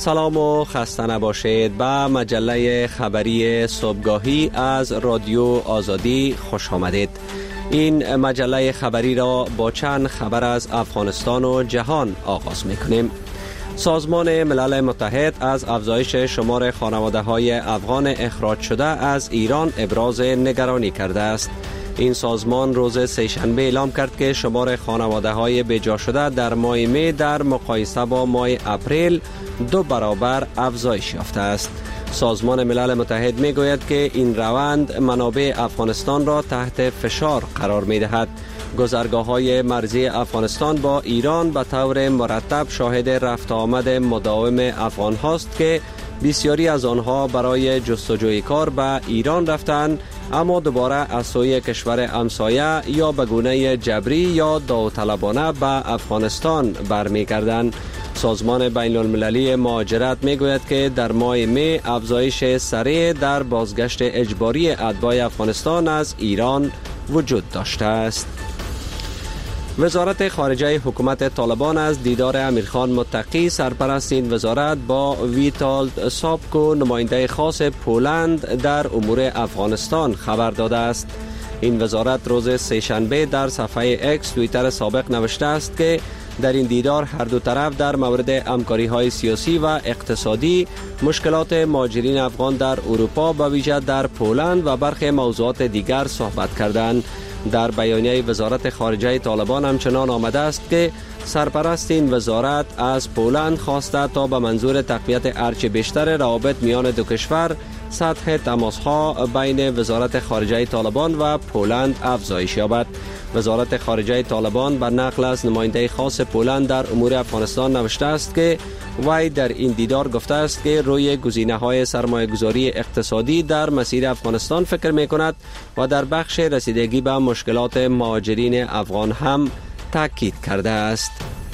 سلام و خسته نباشید. به مجله خبری صبحگاهی از رادیو آزادی خوش آمدید. این مجله خبری را با چند خبر از افغانستان و جهان آغاز می‌کنیم. سازمان ملل متحد از افزایش شمار خانواده‌های افغان اخراج شده از ایران ابراز نگرانی کرده است. این سازمان روز سه‌شنبه اعلام کرد که شمار خانواده‌های بجا شده در ماه می در مقایسه با ماه اپریل 2 برابر افزایش یافته است. سازمان ملل متحد می گوید که این روند منابع افغانستان را تحت فشار قرار می دهد. گذرگاه‌های مرزی افغانستان با ایران به طور مرتب شاهد رفت آمد مداوم افغان هاست که بسیاری از آنها برای جستجوی کار به ایران رفتند، اما دوباره از سوی کشور همسایه یا به گونه جبری یا داوطلبانه به افغانستان برمیگردند. سازمان بین المللی مهاجرت می گوید که در ماه می افزایش سریع در بازگشت اجباری اتباع افغانستان از ایران وجود داشته است. وزارت خارجه حکومت طالبان از دیدار امیرخان متقی سرپرست این وزارت با ویتالد سابکو نماینده خاص پولند در امور افغانستان خبر داده است. این وزارت روز سه‌شنبه در صفحه اکس توییتر سابق نوشته است که در این دیدار هر دو طرف در مورد همکاری‌های سیاسی و اقتصادی، مشکلات مهاجرین افغان در اروپا به ویژه در پولند و برخی موضوعات دیگر صحبت کردند. در بیانیه وزارت خارجه طالبان همچنان آمده است که سرپرست این وزارت از پولند خواسته تا به منظور تقویت هرچه بیشتر روابط میان دو کشور سطح تماس‌ها بین وزارت خارجه طالبان و پولند افزایش یابد. وزارت خارجه طالبان بر نقل از نماینده خاص پولند در امور افغانستان نوشته است که وی در این دیدار گفته است که روی گزینه‌های سرمایه‌گذاری اقتصادی در مسیر افغانستان فکر می‌کند و در بخش رسیدگی به مشکلات مهاجرین افغان هم تاکید کرده است.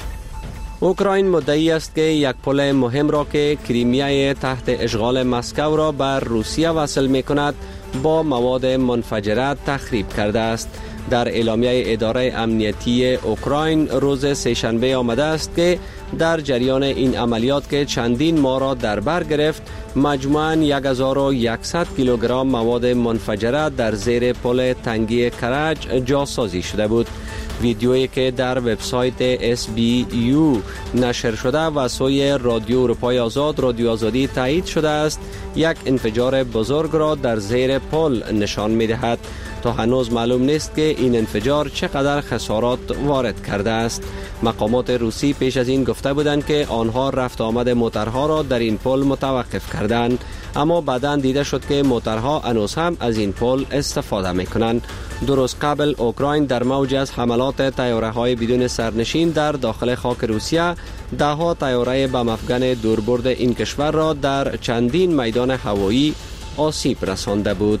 اوکراین مدعی است که یک پل مهم را که کریمیای تحت اشغال مسکو را بر روسیه وصل می‌کند با مواد منفجره تخریب کرده است. در اعلامیه اداره امنیتی اوکراین روز سه‌شنبه آمده است که در جریان این عملیات که چندین ماه را در بر گرفت، مجموعاً 1100 کیلوگرم مواد منفجره در زیر پل تنگی کرج جاسازی شده بود. ویدیویی که در وبسایت SBU نشر شده و سوی رادیو اروپای آزاد رادیو آزادی تایید شده است، یک انفجار بزرگ را در زیر پل نشان می‌دهد. تا هنوز معلوم نیست که این انفجار چقدر خسارات وارد کرده است. مقامات روسی پیش از این گفته بودند که آنها رفت آمد موترها را در این پل متوقف کردند، اما بعداً دیده شد که موترها هنوز هم از این پل استفاده می‌کنند. دو روز قبل اوکراین در موج از حملات طیاره‌های بدون سرنشین در داخل خاک روسیه، ده‌ها طیاره بم افغان دوربرد این کشور را در چندین میدان هوایی آسیب رسانده بود.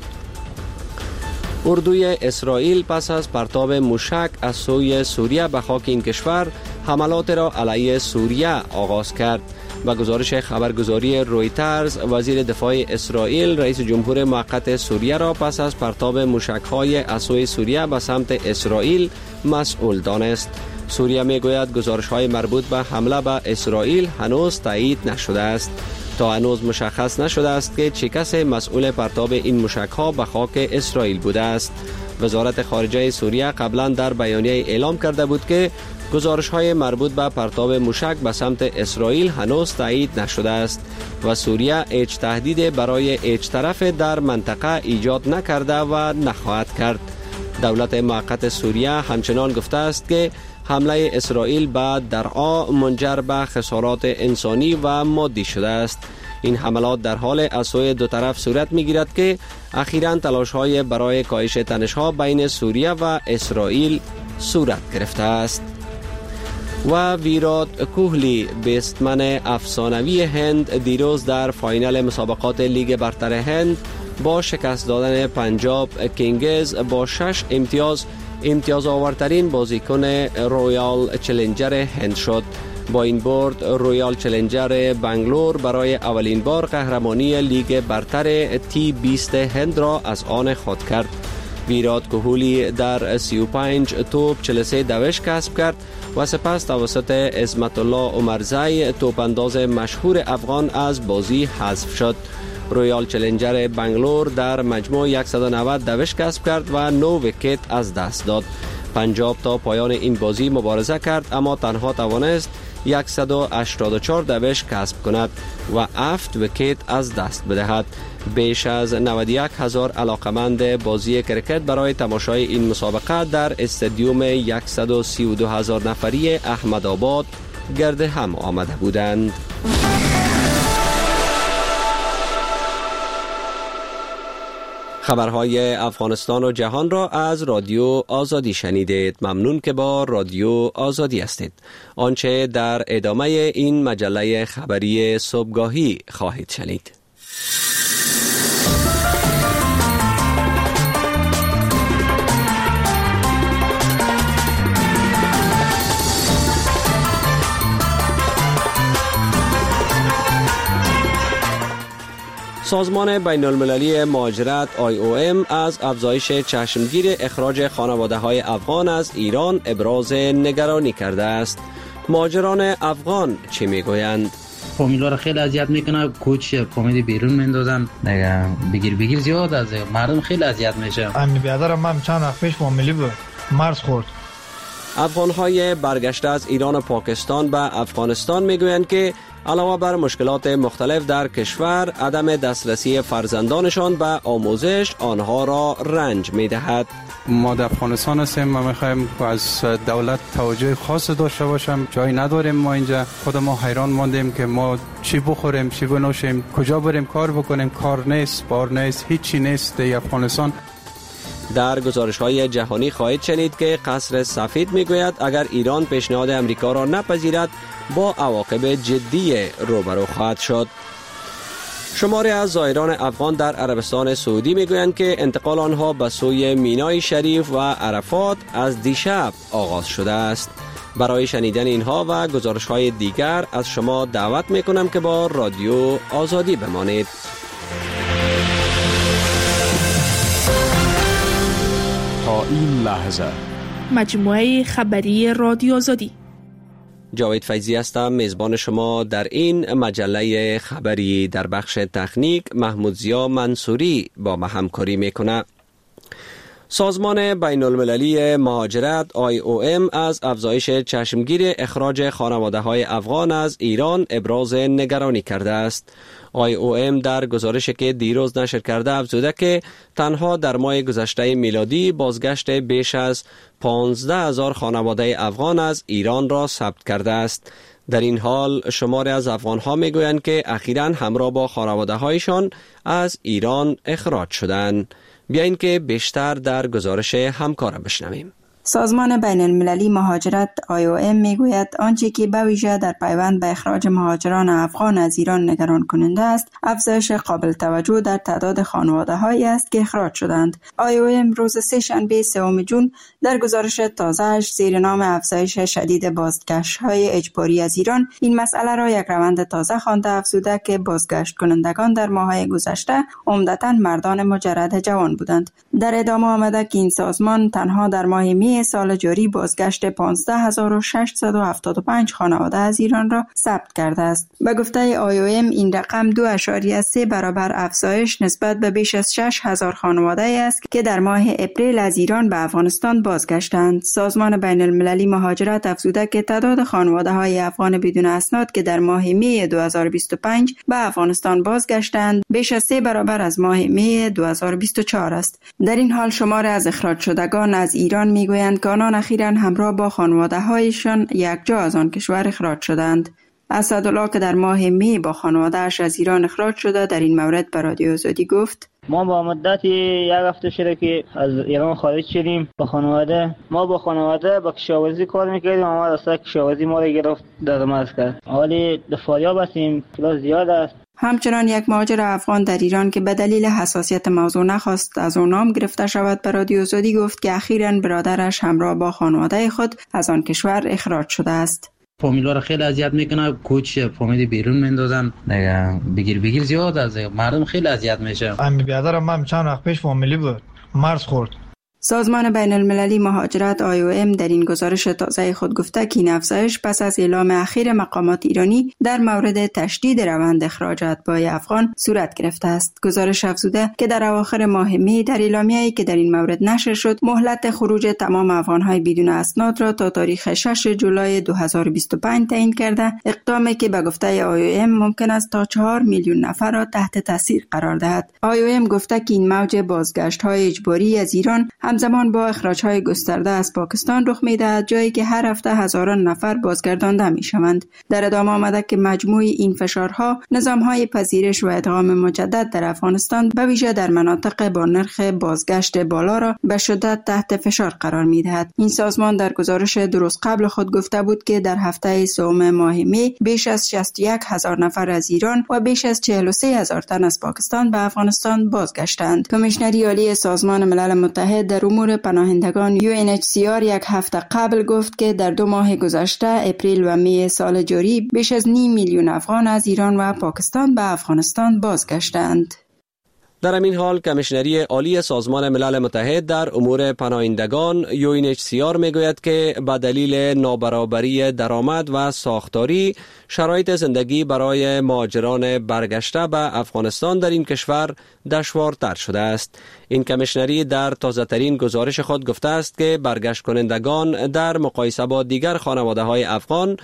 اردوی اسرائیل پس از پرتاب موشک از سوی سوریه به خاک این کشور حملات را علیه سوریه آغاز کرد. با گزارش خبرگزاری رویترز، وزیر دفاع اسرائیل رئیس جمهور موقت سوریه را پس از پرتاب موشک‌های از سوی سوریه به سمت اسرائیل مسئول دانست. سوریه میگوید گزارش‌های مربوط به حمله به اسرائیل هنوز تایید نشده است. تا هنوز مشخص نشده است که چه کسی مسئول پرتاب این موشک‌ها به خاک اسرائیل بوده است. وزارت خارجه سوریه قبلا در بیانیه اعلام کرده بود که گزارش‌های مربوط به پرتاب موشک به سمت اسرائیل هنوز تایید نشده است و سوریه هیچ تهدید برای هیچ طرف در منطقه ایجاد نکرده و نخواهد کرد. دولت موقت سوریه همچنان گفته است که حمله اسرائیل به درعا منجر به خسارات انسانی و مادی شده است. این حملات در حال از سوی دو طرف صورت می‌گیرد که اخیراً تلاش‌های برای کاهش تنش‌ها بین سوریه و اسرائیل صورت گرفته است. و ویرات کوهلی بیستمن افسانوی هند دیروز در فاینال مسابقات لیگ برتر هند با شکست دادن پنجاب کینگز با 6 امتیاز آورترین بازیکن رویال چلنجر هند شد. با این برد رویال چلنجر بنگلور برای اولین بار قهرمانی لیگ برتر T20 هند را از آن خود کرد. ویرات کوهلی در 35 توپ 43 دوش کسب کرد و سپس توسط عصمت الله عمرزی توپانداز مشهور افغان از بازی حذف شد. رویال چلنجر بنگلور در مجموع 190 دوش کسب کرد و 9 ویکت از دست داد. پنجاب تا پایان این بازی مبارزه کرد اما تنها توانست 184 دوش کسب کند و 7 ویکت از دست بدهد. بیش از 91,000 علاقمند بازی کرکت برای تماشای این مسابقه در استادیوم 132,000 نفری احمدآباد گرد هم آمده بودند. خبرهای افغانستان و جهان را از رادیو آزادی شنیدید. ممنون که با رادیو آزادی هستید. آنچه در ادامه این مجله خبری صبحگاهی خواهید شنید. سازمان بین المللی مهاجرت IOM از افزایش چشمگیر اخراج خانواده‌های افغان از ایران ابراز نگرانی کرده است. مهاجران افغان چی میگویند؟ فامیلا رو خیلی اذیت میکنه، کوچ فامیلی بیرون میندازن، بگیر زیاد از مردم خیلی اذیت میشه. امی بیادرم من چند وقت پیش فامیلی بود مرز خورد. افغان‌های برگشته از ایران و پاکستان به افغانستان میگویند که علاوه بر مشکلات مختلف در کشور، عدم دسترسی فرزندانشان به آموزش آنها را رنج می‌دهد. ما در افغانستان هستیم، ما می‌خوایم از دولت توجه خاص داشته باشیم. جایی نداریم ما اینجا. خود ما حیران ماندیم که ما چی بخوریم، چی بنوشیم، کجا بریم کار بکنیم. کار نیست، بار نیست، هیچی نیست در افغانستان. در گزارش‌های جهانی خواهید شنید که قصر سفید میگوید اگر ایران پیشنهاد امریکا را نپذیرد با عواقب جدی روبرو خواهد شد. شماری از زائران افغان در عربستان سعودی میگویند که انتقال آنها به سوی مینای شریف و عرفات از دیشب آغاز شده است. برای شنیدن اینها و گزارش‌های دیگر از شما دعوت میکنم که با رادیو آزادی بمانید. تا این لحظه مجموعه خبری رادیو آزادی. جاوید فیضی هستم، میزبان شما در این مجله خبری. در بخش تکنیک محمود زیا منصوری با ما همکاری میکنه. سازمان بین المللی مهاجرت IOM از افزایش چشمگیر اخراج خانواده‌های افغان از ایران ابراز نگرانی کرده است. IOM در گزارشی که دیروز نشر کرده افزوده که تنها در ماه گذشته میلادی بازگشت بیش از 15,000 خانواده افغان از ایران را ثبت کرده است. در این حال شماری از افغان‌ها میگویند که اخیراً همراه با خانواده‌هایشان از ایران اخراج شدند. بیایید که بیشتر در گزارش همکارم بشنویم. سازمان بین المللی مهاجرت IOM میگوید آنچه که به ویژه در پیوند به اخراج مهاجران افغان از ایران نگران کننده است، افزایش قابل توجه در تعداد خانواده‌هایی است که اخراج شدند. IOM روز سه‌شنبه 3 جون در گزارش تازه‌اش زیر نام افزایش شدید بازگشت‌های اجباری از ایران این مسئله را یک روند تازه خوانده افزوده که بازگشت کنندگان در ماه‌های گذشته عمدتاً مردان مجرد جوان بودند. در ادامه آمده که این سازمان تنها در ماه می سال جاری بازگشت 15,675 خانواده از ایران را ثبت کرده است. به گفته IOM این رقم 2.3 برابر افزایش نسبت به بیش از 6,000 خانواده است که در ماه اپریل از ایران به افغانستان بازگشتند. سازمان بین المللی مهاجرت افزوده که تعداد خانواده‌های افغان بدون اسناد که در ماه می 2025 به افغانستان بازگشتند بیش از 3 برابر از ماه می 2024 است. در این حال شمار از اخراج شدگان از ایران میگویند که آنان اخیراً همراه با خانواده‌هایشان یکجا از آن کشور اخراج شدند. اسدالله که در ماه می با خانواده‌اش از ایران اخراج شده در این مورد به رادیو آزادی گفت: ما با مدت یک هفته شده که از ایران خارج شدیم با خانواده. ما با خانواده با کشاورزی کار میکردیم، اما دسته کشاورزی ما را گرفت در مرز کرد. حالی دفاریاب هستیم، کلاس زیاد است. همچنان یک مهاجر افغان در ایران که به دلیل حساسیت موضوع نخواست از آن نام گرفته شود به رادیو آزادی گفت که اخیراً برادرش همراه با خانواده خود از آن کشور اخراج شده است. فامیلا رو خیلی اذیت میکنه، کوچ فامیلی بیرون میندازن، بگیر زیاد از مردم خیلی اذیت میشه. امی بیادرم من چند وقت پیش فامیلی بود مرز خورد. سازمان بین المللی مهاجرت IOM در این گزارش تازه خود گفته که این افزایش پس از اعلام اخیر مقامات ایرانی در مورد تشدید روند اخراج اتباع افغان صورت گرفته است. گزارش افزوده که در اواخر ماه می در اعلامیه‌ای که در این مورد نشر شد، مهلت خروج تمام افغان‌های بدون اسناد را تا تاریخ 6 جولای 2025 تعیین کرده، اقدامی که به گفته IOM ممکن است تا 4 میلیون نفر را تحت تاثیر قرار دهد. IOM گفته که این موج بازگشت‌های اجباری از ایران همزمان با اخراج‌های گسترده از پاکستان رخ می‌دهد، جایی که هر هفته هزاران نفر بازگردانده می‌شوند. در ادامه آمده که مجموع این فشارها نظام‌های پذیرش و ادغام مجدد در افغانستان به ویژه در مناطق با نرخ بازگشت بالا را به شدت تحت فشار قرار می‌دهد. این سازمان در گزارش درست قبل خود گفته بود که در هفته سوم ماه می بیش از 61,000 نفر از ایران و بیش از 43,000 تن از پاکستان به افغانستان بازگشتند. کمیشنری عالی سازمان ملل متحد در امور پناهندگان UNHCR یک هفته قبل گفت که در 2 ماه گذشته اپریل و می سال جاری بیش از 5 میلیون افغان از ایران و پاکستان به افغانستان بازگشتند. در همین حال کمیشنری عالی سازمان ملل متحد در امور پناهندگان UNHCR میگوید که به دلیل نابرابری درآمد و ساختاری شرایط زندگی برای مهاجران برگشته به افغانستان در این کشور دشوارتر شده است. این کمیشنری در تازه‌ترین گزارش خود گفته است که برگشت کنندگان در مقایسه با دیگر خانواده‌های افغان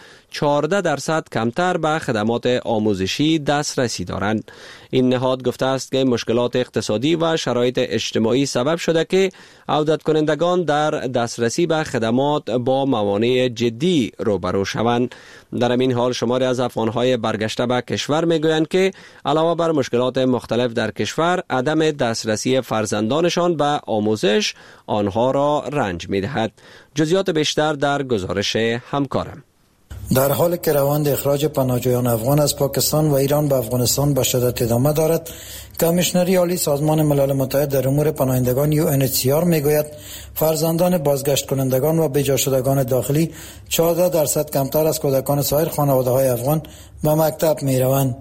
14% کمتر به خدمات آموزشی دسترسی دارند. این نهاد گفته است که مشکلات اقتصادی و شرایط اجتماعی سبب شده که عودت کنندگان در دسترسی به خدمات با موانع جدی روبرو شوند. در همین حال شماری از افغان‌های برگشته به کشور میگویند که علاوه بر مشکلات مختلف در کشور، عدم دسترسی فرزندانشان به آموزش آنها را رنج می‌دهد. جزئیات بیشتر در گزارش همکارم. در حالی که روند اخراج پناهجویان افغان از پاکستان و ایران به افغانستان به شدت ادامه دارد، کمیشنری عالی سازمان ملل متحد در امور پناهندگان UNHCR میگوید فرزندان بازگشت کنندگان و بیجا شدگان داخلی 14% کمتر از کودکان سایر خانواده‌های افغان به مکتب میروند.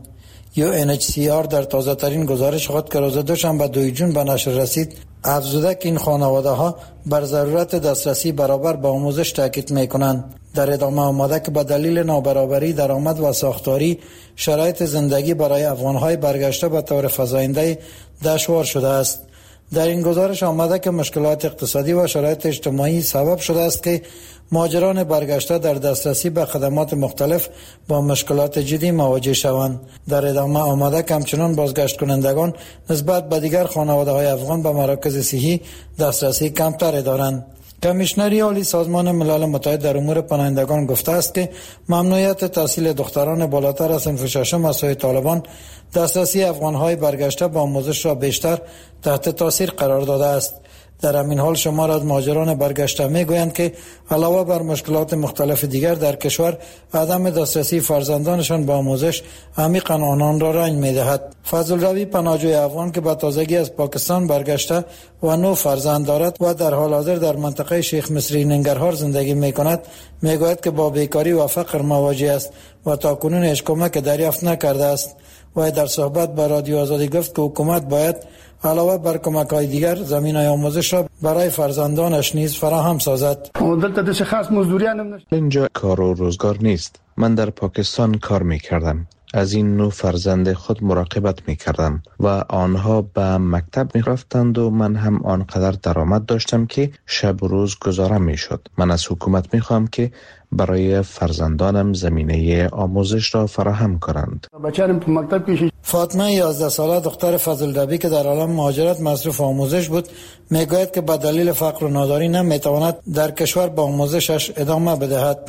UNHCR در تازه ترین گزارش خود که روز دوشنبه 2 جون به نشر رسید افزوده که این خانواده‌ها بر ضرورت دسترسی برابر به آموزش تاکید می‌کنند. در ادامه آمده که به دلیل نابرابری درآمد و ساختاری شرایط زندگی برای افغان‌های برگشته به طور فزاینده دشوار شده است. در این گزارش آمده که مشکلات اقتصادی و شرایط اجتماعی سبب شده است که مهاجران برگشته در دسترسی به خدمات مختلف با مشکلات جدی مواجه شوند. در ادامه آمده که همچنان بازگشت کنندگان نسبت به دیگر خانواده‌های افغان به مراکز صحی دسترسی کمتر دارند. کمیشنری عالی سازمان ملل متحد در امور پناهندگان گفته است که ممنوعیت تحصیل دختران بالاتر از صنف 6 از سوی طالبان دسترسی افغان‌های برگشته به آموزش را بیشتر تحت تاثیر قرار داده است. در همین حال شمار از مهاجران برگشته میگویند که علاوه بر مشکلات مختلف دیگر در کشور، عدم دسترسی فرزندانشان به آموزش عمیقاً آنان را رنج می‌دهد. فضل روی پناهجوی افغان که به تازگی از پاکستان برگشته و 9 فرزند دارد و در حال حاضر در منطقه شیخ مصری ننگرهار زندگی می‌کند، میگوید که با بیکاری و فقر مواجه است و تاکنون هیچ کمک دریافت نکرده است. و در صحبت با رادیو آزادی گفت که حکومت باید علاوه بر کمک‌های دیگر زمینه‌های آموزش را برای فرزندانش نیز فراهم سازد. اینجا کار و روزگار نیست. من در پاکستان کار می‌کردم. از این 9 فرزند خود مراقبت می‌کردم و آنها به مکتب می‌رفتند و من هم آنقدر درآمد داشتم که شب و روز گزاره می‌شد. من از حکومت می‌خواهم که برای فرزندانم زمینه آموزش را فراهم کنند. فاطمه 11 ساله دختر فضل ربی که در عالم مهاجرت مصروف آموزش بود میگوید که به دلیل فقر و ناداری نمیتواند در کشور با آموزشش ادامه بدهد.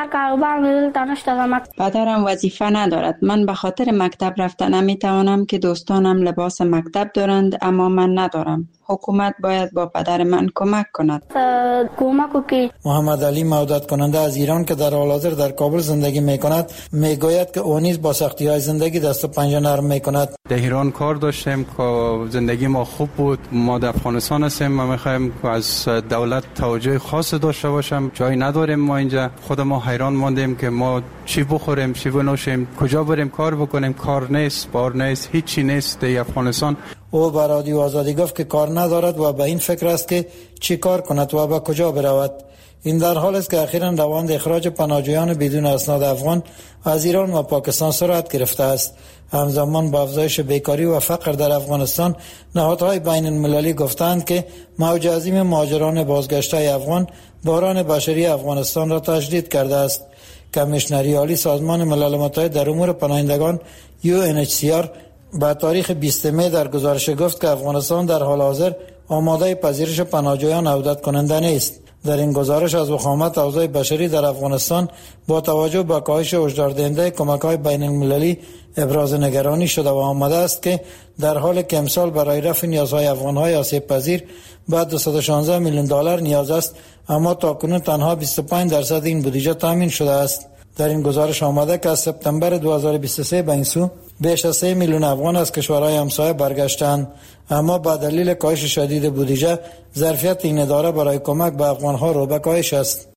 پدرم وظیفه ندارد. من به خاطر مکتب رفتن نمیتوانم که دوستانم لباس مکتب دارند اما من ندارم. حکومت باید با پدر من کمک کند. محمد علی مودت کننده از ایران که در حال حاضر در کابل زندگی میکند میگوید که او نیز با سختی‌های زندگی دست و پنجه نرم میکند. در ایران کار داشتیم که زندگی ما خوب بود. ما در افغانستان هستیم. ما میخوایم که از دولت توجه خاص داشته باشم. جایی نداریم ما اینجا. خود ما حیران ماندیم که ما چی بخوریم، چی بنوشیم، کجا بریم کار بکنیم. کار نیست، بار نیست، هیچی نیست در افغانستان. او به رادیو آزادی گفت که کار ندارد و به این فکر است که چی کار کند و به کجا برود. این در حال است که اخیراً روند اخراج پناهجویان بدون اسناد افغان از ایران و پاکستان سرعت گرفته است. همزمان با افزایش بیکاری و فقر در افغانستان، نهادهای بین المللی گفتند که موج عظیم مهاجران بازگشته افغان بحران بشری افغانستان را تشدید کرده است. کمیشنری عالی سازمان ملل متحد در امور پناهندگان UNHCR با تاریخ 20 می در گزارش گفت که افغانستان در حال حاضر آماده پذیرش پناهجویان عودت کننده نیست. در این گزارش از وخامت اوضاع بشری در افغانستان با توجه به کاهش هشداردهنده کمک‌های بین المللی ابراز نگرانی شده و آمده است که در حال که امسال برای رفع نیازهای افغان‌های آسیب پذیر به 216 میلیون دلار نیاز است، اما تاکنون تنها 25% این بودجه تامین شده است. در این گزارش آمده که از سپتامبر 2023 به این سو بیش از 3 میلیون افغان از کشورهای همسایه برگشتند، اما با دلیل کاهش شدید بودجه ظرفیت این اداره برای کمک به افغانها رو به کاهش است.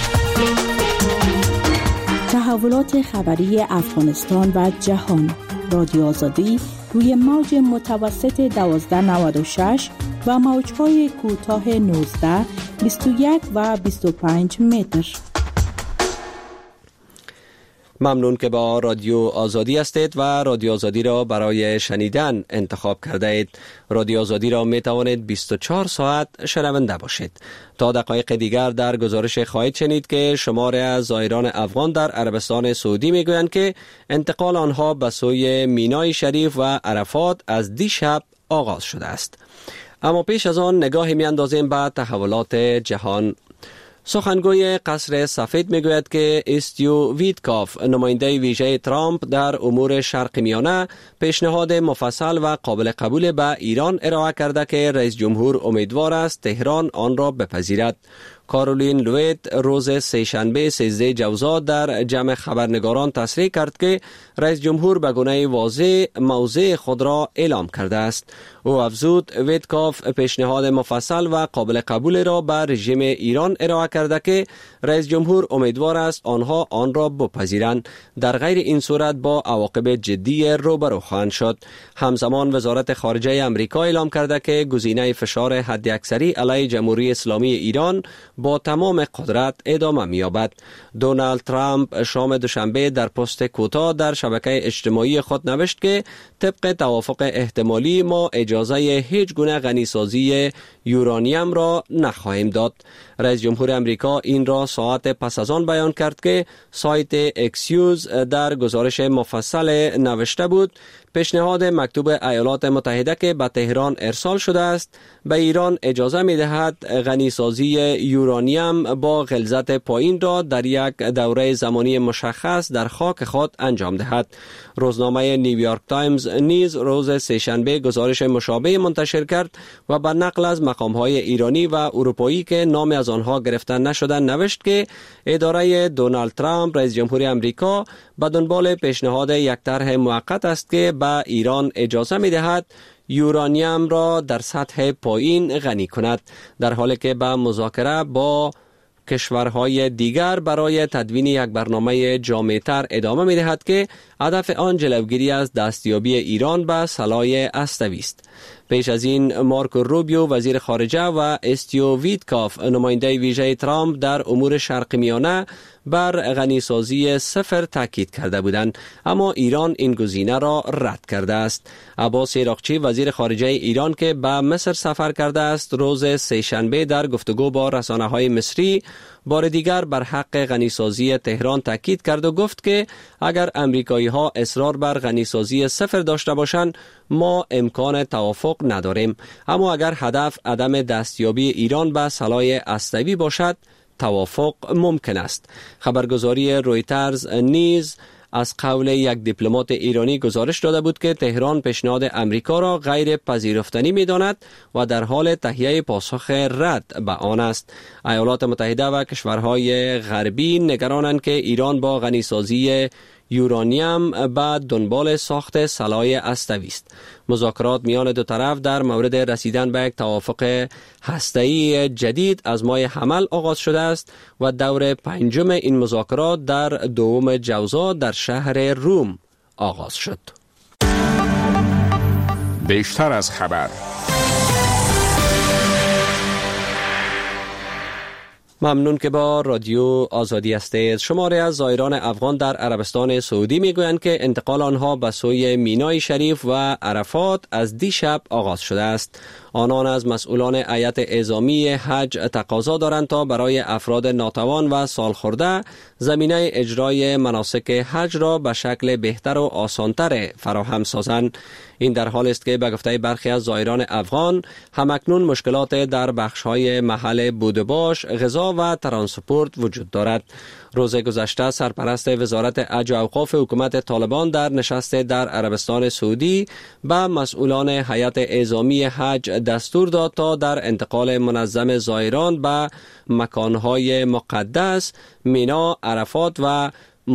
تحولات خبری افغانستان و جهان. رادیو آزادی روی موج متوسط 1296 و موج‌های کوتاه 19، 21 و 25 متر. ممنون که با رادیو آزادی هستید و رادیو آزادی را برای شنیدن انتخاب کرده اید. رادیو آزادی را می توانید 24 ساعت شنونده باشید. تا دقایق دیگر در گزارش خواهید شنید که شمار از زائران افغان در عربستان سعودی می گویند که انتقال آنها به سوی مینای شریف و عرفات از دیشب آغاز شده است. اما پیش از آن نگاهی می اندازیم به تحولات جهان. سخنگوی قصر سفید میگوید که استیو ویتکاف، نماینده ویژه ترامپ در امور شرق میانه، پیشنهاد مفصل و قابل قبول به ایران ارائه کرده که رئیس جمهور امیدوار است تهران آن را بپذیرد. کارولین لویت روز سه‌شنبه 13 جوزا در جمع خبرنگاران تصریح کرد که رئیس جمهور به گونه واضح موضع خود را اعلام کرده است. او افزود ویتکاف پیشنهاد مفصل و قابل قبول را به رژیم ایران ارائه کرده که رئیس جمهور امیدوار است آنها آن را بپذیرند، در غیر این صورت با عواقب جدی روبرو خواهند شد. همزمان وزارت خارجه آمریکا اعلام کرده که گزینه فشار حداکثری علیه جمهوری اسلامی ایران با تمام قدرت ادامه می‌یابد. دونالد ترامپ شام دوشنبه در پست کوتاه در شبکه اجتماعی خود نوشت که طبق توافق احتمالی ما اجازه هیچ گونه غنیسازی یورانیم را نخواهیم داد. رئیس جمهور آمریکا این را ساعت پس از آن بیان کرد که سایت اکسیوز در گزارش مفصل نوشته بود پیشنهاد مکتوب ایالات متحده که به تهران ارسال شده است به ایران اجازه می دهد غنیسازی یورانیم با غلظت پایین را در یک دوره زمانی مشخص در خاک خود انجام دهد. روزنامه نیویورک تایمز نیز روز سه‌شنبه گزارش مشابه منتشر کرد و به نقل از مقام‌های ایرانی و اروپایی که نام از آنها گرفته نشدند نوشت که اداره دونالد ترامپ رئیس جمهور آمریکا به دنبال پیشنهاد یک طرح موقت است که به ایران اجازه می‌دهد یورانیم را در سطح پایین غنی کند، در حالی که به مذاکره با کشورهای دیگر برای تدوین یک برنامه جامع‌تر ادامه می‌دهد که هدف آن جلوگیری از دستیابی ایران به سلاح هسته‌ای است. پیش از این مارکو روبیو وزیر خارجه و استیو ویتکاف نماینده ویژه ترامپ در امور شرق میانه بر غنیسازی صفر تاکید کرده بودند، اما ایران این گزینه را رد کرده است. عباس عراقچی وزیر خارجه ایران که به مصر سفر کرده است روز سه‌شنبه در گفتگو با رسانه‌های مصری بار دیگر بر حق غنیسازی تهران تاکید کرد و گفت که اگر امریکایی‌ها اصرار بر غنیسازی صفر داشته باشند ما امکان توافق نداریم، اما اگر هدف عدم دستیابی ایران به سلاح هسته‌ای باشد توافق ممکن است. خبرگزاری رویترز نیز از قول یک دیپلمات ایرانی گزارش داده بود که تهران پیشنهاد امریکا را غیر پذیرفتنی می‌داند و در حال تهیه پاسخ رد به آن است. ایالات متحده و کشورهای غربی نگرانند که ایران با غنیسازی یورانیم به دنبال ساخت سلاح هسته‌ای است. مذاکرات میان دو طرف در مورد رسیدن به یک توافق هسته‌ای جدید از ماه حمل آغاز شده است و دور پنجم این مذاکرات در 2 جوزا در شهر روم آغاز شد. بیشتر از خبر. ممنون که با رادیو آزادی هستید. شماری از زائران افغان در عربستان سعودی میگویند که انتقال آنها به سوی مینای شریف و عرفات از دیشب آغاز شده است. آنان از مسئولان هیئت اعزامی حج تقاضا دارند تا برای افراد ناتوان و سالخورده زمینه اجرای مناسک حج را به شکل بهتر و آسانتر فراهم سازند. این در حال است که به گفته برخی از زائران افغان همکنون مشکلات در بخش‌های محل بود و باش، غذا و ترانسپورت وجود دارد. روز گذشته سرپرست وزارت حج و اوقاف حکومت طالبان در نشست در عربستان سعودی به مسئولان هیئت اعزامی حج دستور داد تا در انتقال منظم زائران به مکانهای مقدس مینا، عرفات و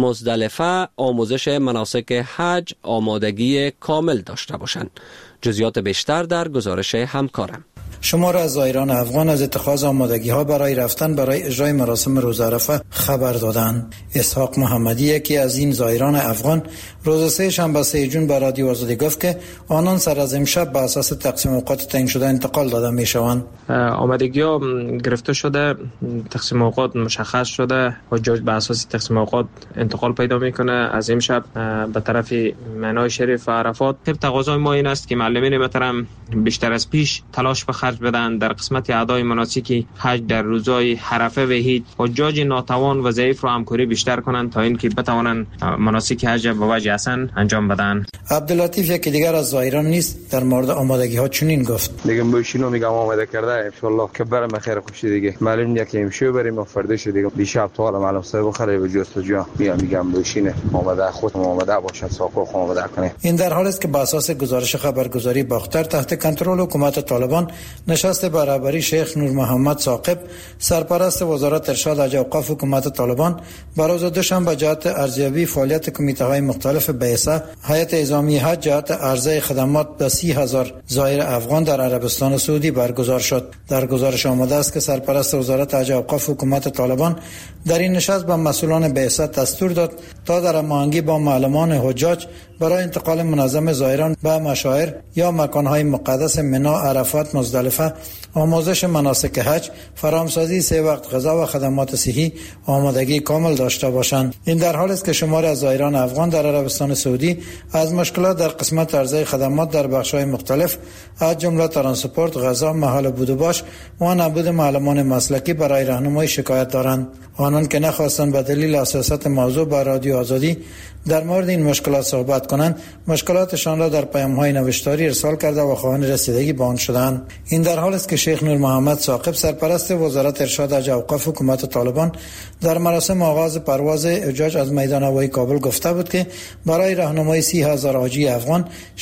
مزدلفه آموزش مناسک حج آمادگی کامل داشته باشند. جزئیات بیشتر در گزارش همکارم. شمار از زائران افغان از اتخاذ آمادگی ها برای رفتن برای اجرای مراسم روز عرفه خبر دادند. اسحاق محمدی، یکی از این زائران افغان، روز سه شنبه 3 جون به رادیو آزادی گفت که آنان سر از امشب به اساس تقسیم اوقات تعیین شده انتقال داده می شوند. آمادگی ها گرفته شده، تقسیم اوقات مشخص شده، حجاج به اساس تقسیم اوقات انتقال پیدا میکنه. از امشب به طرف مینای شریف و عرفات. تقاضای ما این است که معلمین محترم بیشتر از پیش تلاش به خرج بدن در قسمت ادای مناسک حج در روزهای عرفه و عید. حجاج ناتوان و ضعیف را همکاری بیشتر کنند تا اینکه بتوانند مناسک حج به وجه حسن انجام بدن. عبداللطیف، یکی دیگر از زائران نیست، در مورد آمادگی ها چنین گفت: دیگه بشینو میگم آماده کرده ان شاء الله که برام خیر خوشی دیگه. معلوم نیست که امشب بریم فرداش دیگه دیشب تا حالا معلوم صاحب خیلی به جستجو میگم بشینه آماده، خود آماده باشه، ساکو آماده کنه. این در حالی است که به اساس گزارش خبرگزاری باختر تحت کنترل حکومت طالبان نشست برابری شیخ نور محمد ثاقب، سرپرست وزارت ارشاد حج و اوقاف حکومت طالبان، روز دوشنبه جهت ارزیابی فعالیت کمیته‌های مختلف بعثه هیئت اعزامی حج جهت عرضه خدمات به 30,000 زائر افغان در عربستان سعودی برگزار شد. در گزارش آمده است که سرپرست وزارت حج و اوقاف حکومت طالبان در این نشست به مسئولان بعثه دستور داد تا در هماهنگی با معلمان حجاج برای انتقال منظم زائران به مشاعر یا مکان‌های مقدس مینا، عرفات، مزدلفه آموزش مناسک حج، فراهمسازی 3 وقت غذا و خدمات صحی آمادگی کامل داشته باشند. این در حالی است که شماری از زائران افغان در عربستان سعودی از مشکلات در قسمت عرضه خدمات در بخش‌های مختلف از جمله ترانسپورت، غذا، محل بود و باش و نبود معلمان مسلکی برای راهنمایی شکایت دارند. آنان که نخواستند به دلیل اساست موضوع با رادیو آزادی در مورد این مشکلات صحبت کنند، مشکلاتشان را در پیام‌های نوشتاری ارسال کرده و خواهان رسیدگی به آن شدند. این در حالی است که شیخ نور محمد ثاقب، سرپرست وزارت ارشاد حج و اوقاف حکومت طالبان، در مراسم آغاز پرواز حجاج از میدان هوایی کابل گفته بود که برای راهنمایی 30,000 حاجی افغان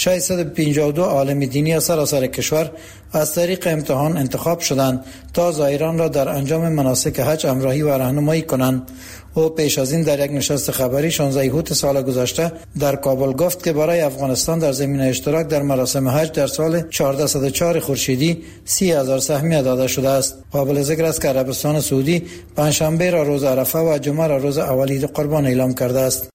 652 عالم دینی از سراسر کشور از طریق امتحان انتخاب شدند تا زائران را در انجام مناسک حج همراهی و راهنمایی کنند. او پیش از این در یک نشست خبری 16 اوت سال گذشته در کابل گفت که برای افغانستان در زمینه اشتراک در مراسم حج در سال 1404 خورشیدی 30,000 سهمیه داده شده است. قابل ذکر است که عربستان سعودی پنجشنبه را روز عرفه و جمعه را روز اول عید قربان اعلام کرده است.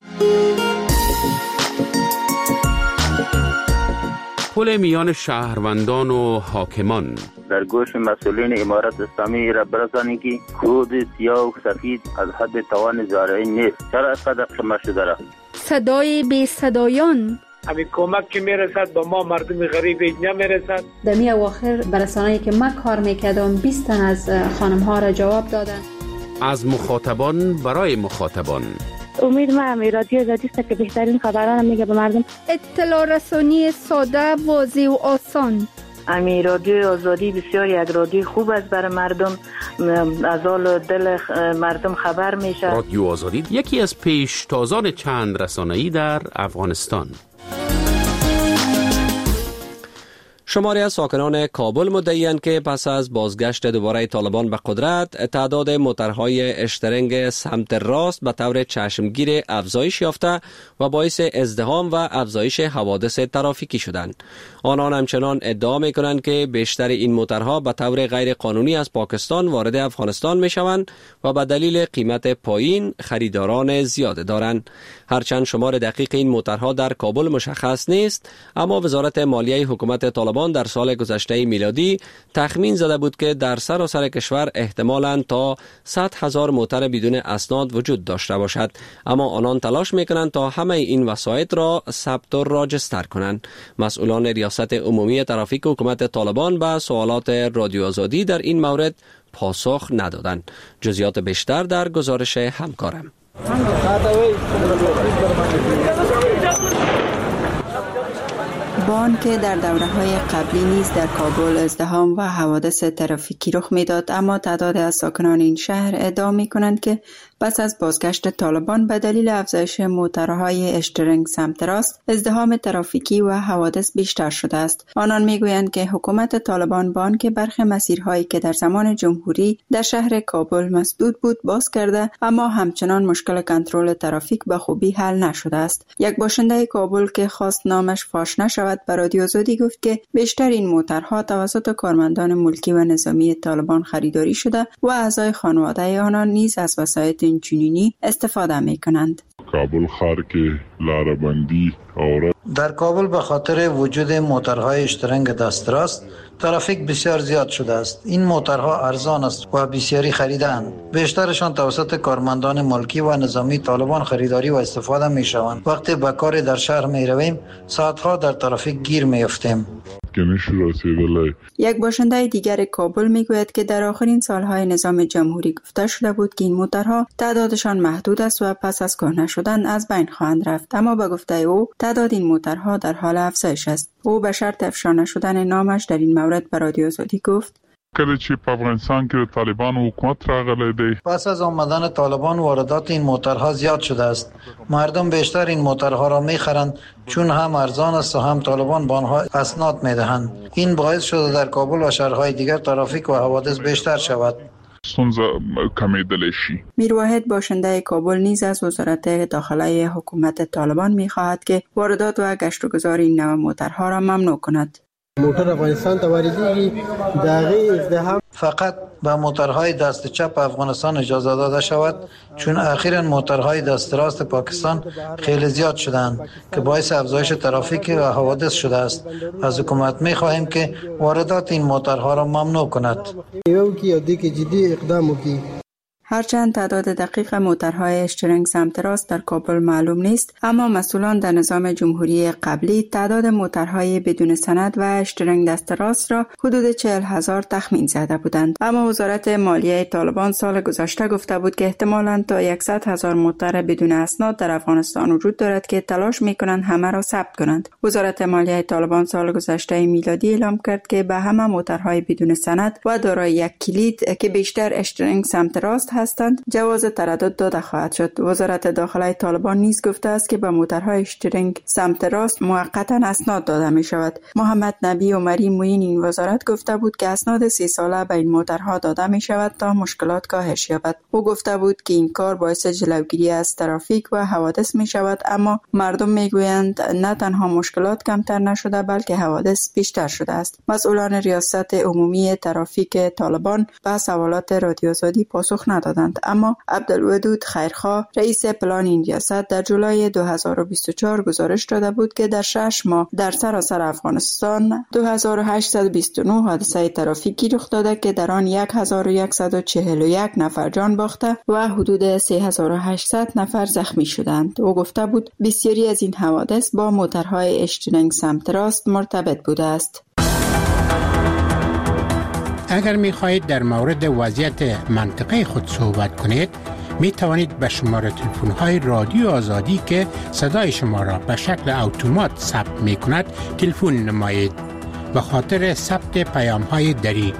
پل میان شهروندان و حاکمان در گوش مسئولین امارت اسلامی را برسانی که کود سیاه و سفید از حد توان زارعین نیست. چرا اینقدر شما شده را؟ صدای بی صدایان همین کمک که میرسد به ما مردم غریب نمیرسد. در می اواخر برسانه‌ای که من کار میکردم 20 تن از خانم ها را جواب دادن. از مخاطبان برای مخاطبان. امید ما رادیو آزادی است که بهترین خبران میگه به مردم. اطلاع رسانی ساده، واضح و آسان. امی رادیو آزادی بسیار یک رادیو خوب است برای مردم، از حال دل مردم خبر میشه. رادیو آزادی یکی از پیشتازان چند رسانه‌ای در افغانستان. شماری از ساکنان کابل مدعی‌اند که پس از بازگشت دوباره طالبان به قدرت تعداد موترهای اشترنگ سمت راست به طور چشمگیر افزایش یافته و باعث ازدحام و افزایش حوادث ترافیکی شدند. آنان همچنان ادعا می‌کنند که بیشتر این موترها به طور غیر قانونی از پاکستان وارد افغانستان می‌شوند و به دلیل قیمت پایین خریداران زیاد دارند. هرچند شمار دقیق این موترها در کابل مشخص نیست، اما وزارت مالیه حکومت طالبان در سال گذشته میلادی تخمین زده بود که در سراسر کشور احتمالاً تا 100,000 موتر بدون اسناد وجود داشته باشد، اما آنان تلاش میکنند تا همه این وسایط را ثبت و راجستر کنند. مسئولان ریاست عمومی ترافیک حکومت طالبان به سوالات رادیو آزادی در این مورد پاسخ ندادند. جزئیات بیشتر در گزارش همکارم. بان که در دوره‌های قبلی نیز در کابل ازدحام و حوادث ترافیکی رخ می‌داد، اما تعداد از ساکنان این شهر ادعا می‌کنند که پس از بازگشت طالبان به دلیل افزایش موترهای اشترنگ سمت راست ازدحام ترافیکی و حوادث بیشتر شده است. آنان می‌گویند که حکومت طالبان بان که برخی مسیرهایی که در زمان جمهوری در شهر کابل مسدود بود باز کرده، اما همچنان مشکل کنترل ترافیک به خوبی حل نشده است. یک باشنده کابل که خواست نامش فاش نشود به رادیو آزادی گفت که بیشتر این موترها توسط کارمندان ملکی و نظامی طالبان خریداری شده و اعضای خانواده آنان نیز از وسایط اینچنینی استفاده می‌کنند. کابل خار که لاره‌بندی در کابل به خاطر وجود موترهای اشترنگ دست راست ترافیک بسیار زیاد شده است. این موترها ارزان است و بسیاری خریدند. بیشترشان توسط کارمندان ملکی و نظامی طالبان خریداری و استفاده می شوند. وقتی به کار در شهر می رویم ساعتها در ترافیک گیر می افتیم. یک باشنده دیگر کابل می گوید که در آخرین سالهای نظام جمهوری گفته شده بود که این موترها تعدادشان محدود است و پس از کهنه شدن از بین خواهند رفت، اما به گفته او تعداد این موترها در حال افزایش است. او به شرط افشا نشدن نامش در این مورد به رادیو آزادی گفت کله چې په افغانستان کې طالبان حکومت راغلی دی. پس از آمدن طالبان واردات این موترها زیاد شده است. مردم بیشتر این موترها را می‌خرند چون هم ارزان است و هم طالبان به آنها اسناد می‌دهند. این باعث شده در کابل و شهرهای دیگر ترافیک و حوادث بیشتر شود. میرواحد باشنده کابل نیز از وزارت داخله حکومت طالبان می‌خواهد که واردات و گشت و گذار این نوع موترها را ممنوع کند. موتر افغانستان ته واردېږي دغه ازدحام فقط به موترهای دست چپ افغانستان اجازه داده شود، چون اخیراً موترهای دست راست پاکستان خیلی زیاد شدند که باعث افزایش ترافیک و حوادث شده است. از حکومت می خواهیم که واردات این موترها را ممنوع کند. جدی اقدام وکړي. هرچند تعداد دقیق موترهای اشترنگ سمت راست در کابل معلوم نیست، اما مسئولان در نظام جمهوری قبلی تعداد موترهای بدون سند و اشترنگ دست راست را حدود 40,000 تخمین زده بودند. اما وزارت مالیه طالبان سال گذشته گفته بود که احتمالاً تا 100,000 موتر بدون اسناد در افغانستان وجود دارد که تلاش می‌کنند همه را ثبت کنند. وزارت مالیه طالبان سال گذشته میلادی اعلام کرد که به همه موترهای بدون سند و دارای یک کلید که بیشتر اشترنگ سمت راست هستند جواز تردد داده خواهد شد. وزارت داخله طالبان نیز گفته است که به موترهای اشترنگ سمت راست موقتا اسناد داده می شود. محمد نبی عمری معین این وزارت گفته بود که اسناد 3 ساله به این موترها داده می شود تا مشکلات کاهش یابد. او گفته بود که این کار باعث جلوگیری از ترافیک و حوادث می شود، اما مردم می گویند نه تنها مشکلات کمتر نشده بلکه حوادث بیشتر شده است. مسئولان ریاست عمومی ترافیک طالبان به سوالات رادیو آزادی پاسخ ندادند، اما عبدالودود خیرخواه رئیس پلان این ریاست در جولای 2024 گزارش داده بود که در 6 ماه در سراسر افغانستان 2829 حادثه ترافیکی رخ داده که در آن 1141 نفر جان باخته و حدود 3800 نفر زخمی شدند. او گفته بود بسیاری از این حوادث با موترهای اشترنگ سمت راست مرتبط بوده است. اگر می خواهید در مورد وضعیت منطقه خود صحبت کنید، می توانید به شماره تلفن های رادیو آزادی که صدای شما را به شکل اتومات ثبت می کند تلفن نمایید. به خاطر ثبت پیام های دری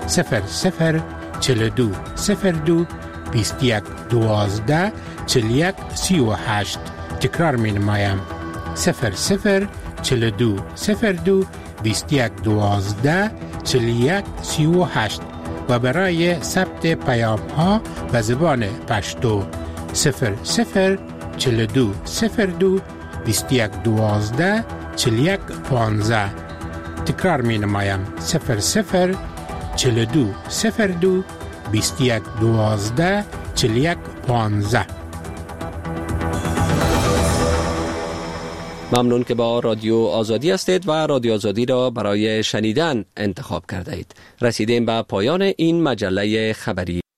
0042 02 21 12 41 38. تکرار می نمایم 0042 02 2112 41 38 و برای ثبت پیام ها به زبان پشتو 00 42 02 2112 41 15. تکرار می نمایم 00 42 02 2112 41 15. ممنون که با رادیو آزادی هستید و رادیو آزادی را برای شنیدن انتخاب کرده اید. رسیدیم به پایان این مجله خبری.